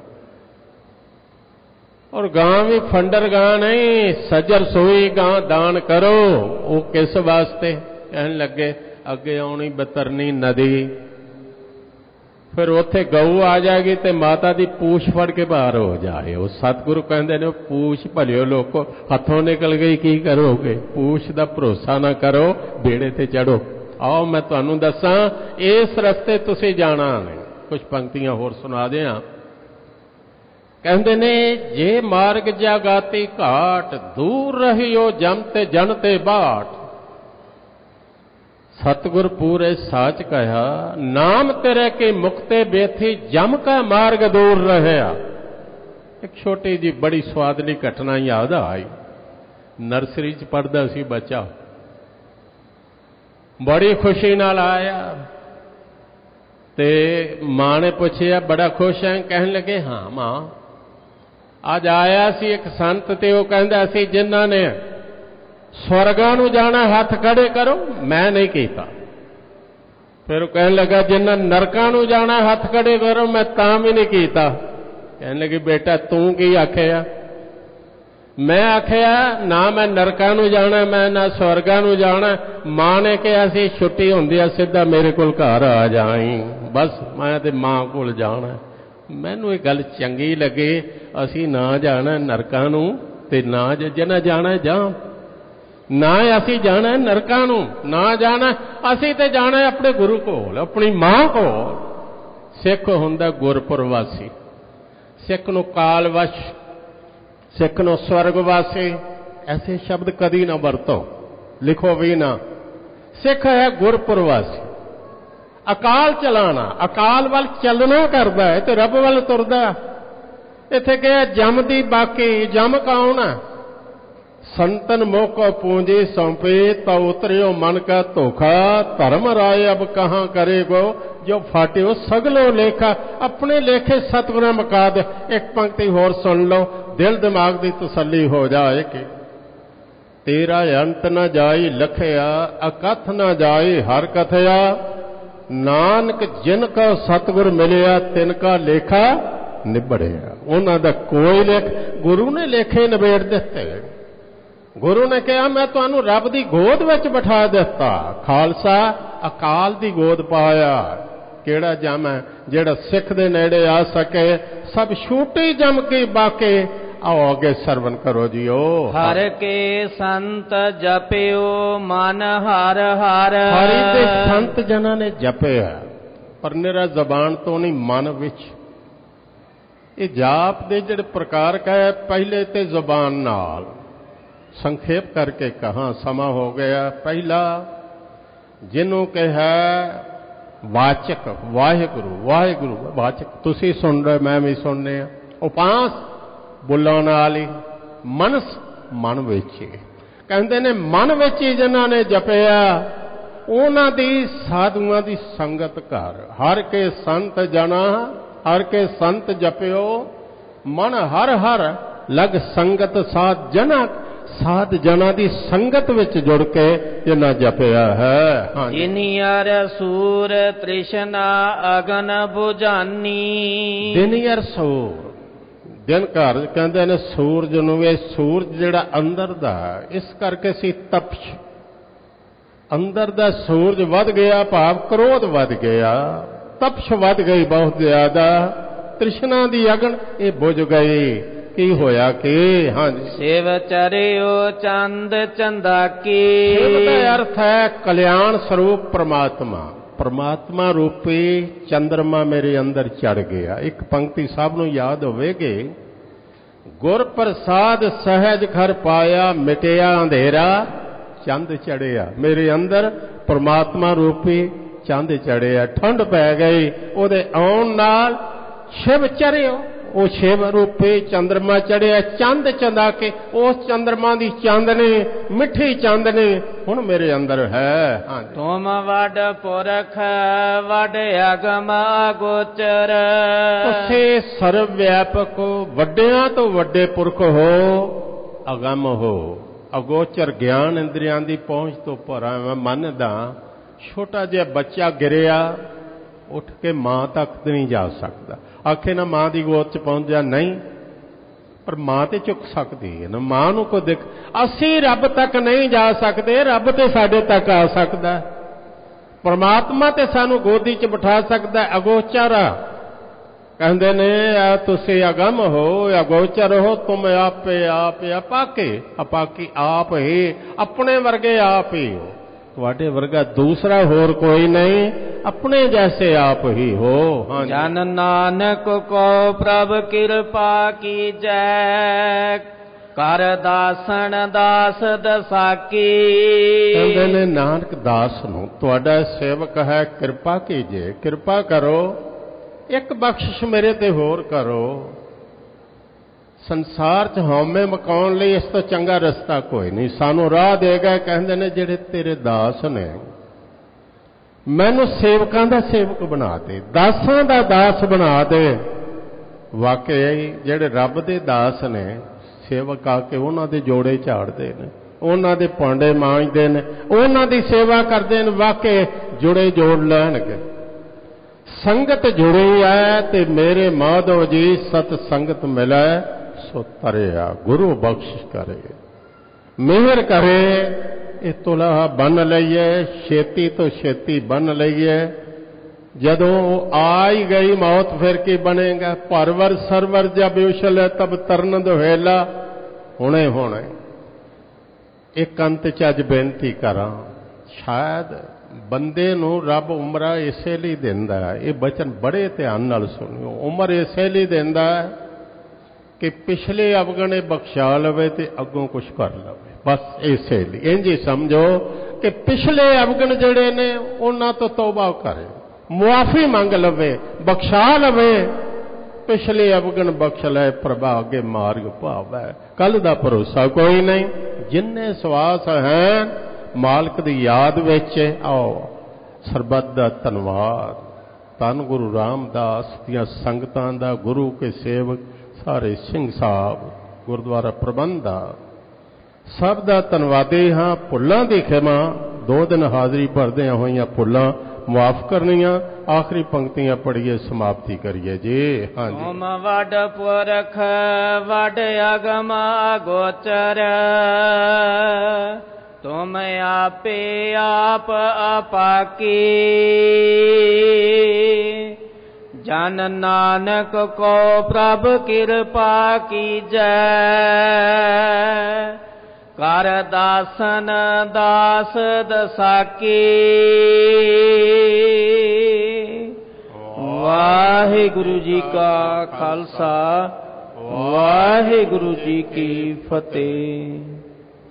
और गां भी फंडर गां नहीं, सजर सोई गां दान करो। वो किस वास्ते? कहन लगे अगे आउणी बतरनी नदी, फिर उत्थे गऊ आ जाएगी तो माता की पूछ फड़ के बाहर हो जाए। वो सतगुरु कहते ने पूछ भलियो लोको हथों निकल गई की करोगे। पूछ का भरोसा ना करो, बेड़े ते चढ़ो। आओ मैं तुहानू दसां इस रस्ते तुसी जाना नहीं। कुछ पंक्तियां होर सुना दियां। कहते ने जे मार्ग जागाती घाट, दूर रहियो जम ते जन ते बाट। सतगुर पूरे साच कहा, नाम तेरे के मुक्ते बेथी जम का मार्ग दूर रहा। एक छोटी जी बड़ी स्वादली घटना याद आई। नर्सरी च पढ़दा सी बच्चा, बड़ी खुशी नाल आया ते मां ने पूछया बड़ा खुश है? कहन लगे हाँ मां, अज आया सी एक संत ते वो कहंदा सी जिन्हां ने स्वर्गां नूं जाना हथ खड़े करो, मैं नहीं कीता। फिर वो कहने लगा जिन्हां नरकां नूं जाना हथ खड़े करो, मैं तां भी नहीं कीता। कहने लगी बेटा तू की आखिया? मैं आखिया ना मैं नरकां नूं जाना, मैं ना स्वर्गां नूं जाना। मां ने कहा सी छुट्टी हुंदी सीधा मेरे कोल घर आ जाई, बस मैं ते मां कोल जाना। मैनूं ये गल चंगी लगी, असीं ना जाना नरकां नूं ते ना जिन्हां जाना जा। ना असी जाना नरकां नूं, ना जाना असी ते जाना अपने गुरु कोल, अपनी मां कोल। सिख हुंदा गुरपुरवासी, सिख नूं कालवश, सिख नूं स्वर्गवासी, ऐसे शब्द कदी ना वरतो, लिखो भी ना। सिख है गुरपुरवासी। अकाल चलाना, अकाल वल चलना करदा है ते रब वल तुरदा। इत्थे कहा जम दी बाकी, जम कौन है? संतन मोको पूंजी सौंपे, तो उतरियो मन का धोखा। धर्म राय अब कहाँ करेगो, जो फाटियो सगलो लेखा। अपने लेखे सतगुरु मुका दे। एक पंक्ति होर सुन लो, दिल दिमाग की तसल्ली हो जाएगी। तेरा अंत न जाई लखया, अकथ न जाई हर कथया। नानक जिनका सतगुर मिलिया, तिनका लेखा निबड़िया। उन्हां दा कोई लेख, गुरु ने लेखे निबेड़ दिते। गुरु ने कहा मैं तुहानू रब की गोद विच बिठा दिता। खालसा अकाल की गोद पाया। केड़ा जम है जेड़ा सिख दे नेड़े आ सके? सब छूटी जम के बाके। आओ आगे सरवण करो जीओ। हर के संत जपियो मन हर हर। हरि दे संत जना ने जपिया, पर निरा जबान तो नहीं, मन विच। ये जाप दे जिहड़े प्रकार कहे, पहले ते जबान नाल संक्षेप करके कहा, समा हो गया। पहला जिन्हों कहा वाचक, वाहिगुरु वाहिगुरु वाचक, तुसी सुन रहे मैं भी सुनने। उपास बुलाने वाली, मनस मन विच। कहते ने मन विच जिन्हां ने जपिया, उन्हां दी साधुआं दी संगत कर। हर के संत जना, हर के संत जपियो मन हर हर लग संगत साध जना। साध जना दी संगत विच जुड़ के जिन्ना जपिया है। हाँ, दिनियर सूर तृष्णा अगन बुझानी। दिनियर सूर, दिन घर कहते ने सूरज नूं, वे सूरज जिहड़ा अंदर दा, इस करके सी तपश। अंदर दा सूरज वध गया, भाव क्रोध वध गया, तपश वध गई बहुत ज्यादा। तृष्णा दी अगन ये बुझ गई। की होया कि हाँ जी, शिव चरियो चंद चंदाकी। शिव का अर्थ है कल्याण स्वरूप परमात्मा। परमात्मा रूपी चंद्रमा मेरे अंदर चढ़ गया। एक पंक्ति सब नूं याद होवेगी, गुर प्रसाद सहज घर पाया, मिटिया अंधेरा चंद चढ़िया। मेरे अंदर परमात्मा रूपी चंद चढ़िया। ठंड पै गई, उहदे आउण नाल शिव चढ़ियो, वो शिव रूपी चंद्रमा चढ़िया। चंद चंदा के उस चंद्रमा की चांदनी, मिठी चांदनी हुण मेरे अंदर है। हाँ, तुम वड पुरख वड अगम अगोचर, तुसीं सर्वव्यापक हो, वड्डियां तो वड्डे पुरख हो, अगम हो, अगोचर ज्ञान इंद्रियां दी पहुंच तो परा। मैं मनदा छोटा जिहा बच्चा गिरिया, उठ के मां तक नहीं जा सकता। आखे ना मां की गोद च पहुंच जा, नहीं, पर मां तो चुक सकती है ना। मां नूं को देख, असी रब तक नहीं जा सकते, रब तो साडे तक आ सकता। परमात्मा तो सानू गोदी च बिठा सकता। अगोचर कहंदे ने तुसीं अगम हो, अगोचर हो, तुम आपे आप अपाके, अपाकी आप ही, अपने वर्गे आप ही हो। तुहाडे वर्गा दूसरा होर कोई नहीं, अपने जैसे आप ही हो। हाँ, जन नानक को प्रभ कृपा की जय, कर दासन दास दसाकी। कहंदे ने नानक दास नूं तुहाडा सेवक है, कृपा कीजिए, कृपा करो, एक बख्शिश मेरे ते होर करो। संसार च हौमे मकाउण लई इस तो चंगा रस्ता कोई नहीं। सानू राह दे गए, कहंदे ने जिहड़े तेरे दास ने, मैनू सेवकां दा सेवक बना दे, दासां दा दास बना दे। वाकई जिहड़े रब दे दास ने, सेवक आके उन्हां दे जोड़े झाड़दे ने, उन्हां दे भांडे मांजदे ने, उन्हां दी सेवा करदे ने। वाकई जुड़े जोड़ लैणगे। संगत जुड़ी है ते मेरे माधव जी सत संगत मिलै सो तरिया। गुरु बख्शिश करे, मेहर करे, ये तुलहा बन लईए, छेती तो छेती बन लईए। जदों आ ही गई मौत फिर की बनेगा। परवर सरवर जब उछले तब तरन दुहेला। हुणे हुणे एक अंत च अज बेनती करा, शायद बंदे नूं रब उमरा इसे लिए दिंदा है। ये बचन बड़े ध्यान नाल सुनियो। उमर इसे लिए दिंदा है कि पिछले अवगणे बख्शा लवे ते अगों कुछ कर लवे। बस इसे लिए इंज ही समझो कि पिछले अवगण जड़े ने उन्हां तो तौबा करे, मुआफी मंग लवे, बख्शा लवे। पिछले अवगण बख्श लै, प्रभा अगे मार्ग पावै। कल दा भरोसा कोई नहीं। जिन्ने सवास हैं मालक दी याद विच आओ। सरबत दा धन्नवाद। धन गुरु रामदास दियां संगतां दा, गुरु के सेवक सारे सिंह साहब, गुरुद्वारा प्रबंधक सब दा धन्नवादी हाँ। भुल्लां दी खिमा, 2 दिन हाज़री भरदियां होईयां भुल्लां माफ करनियां। आखिरी पंक्तियां पढ़िए, समाप्ति करिए जी। हाँ जी। तुम वड पुरख वड अगम अगोचर, तुम आपे आप अपाकी। जन नानक को प्रभ कृपा कीजै, कर दासन दास दसाकी। वाहिगुरु जी का खालसा, वाहिगुरु जी की फतेह।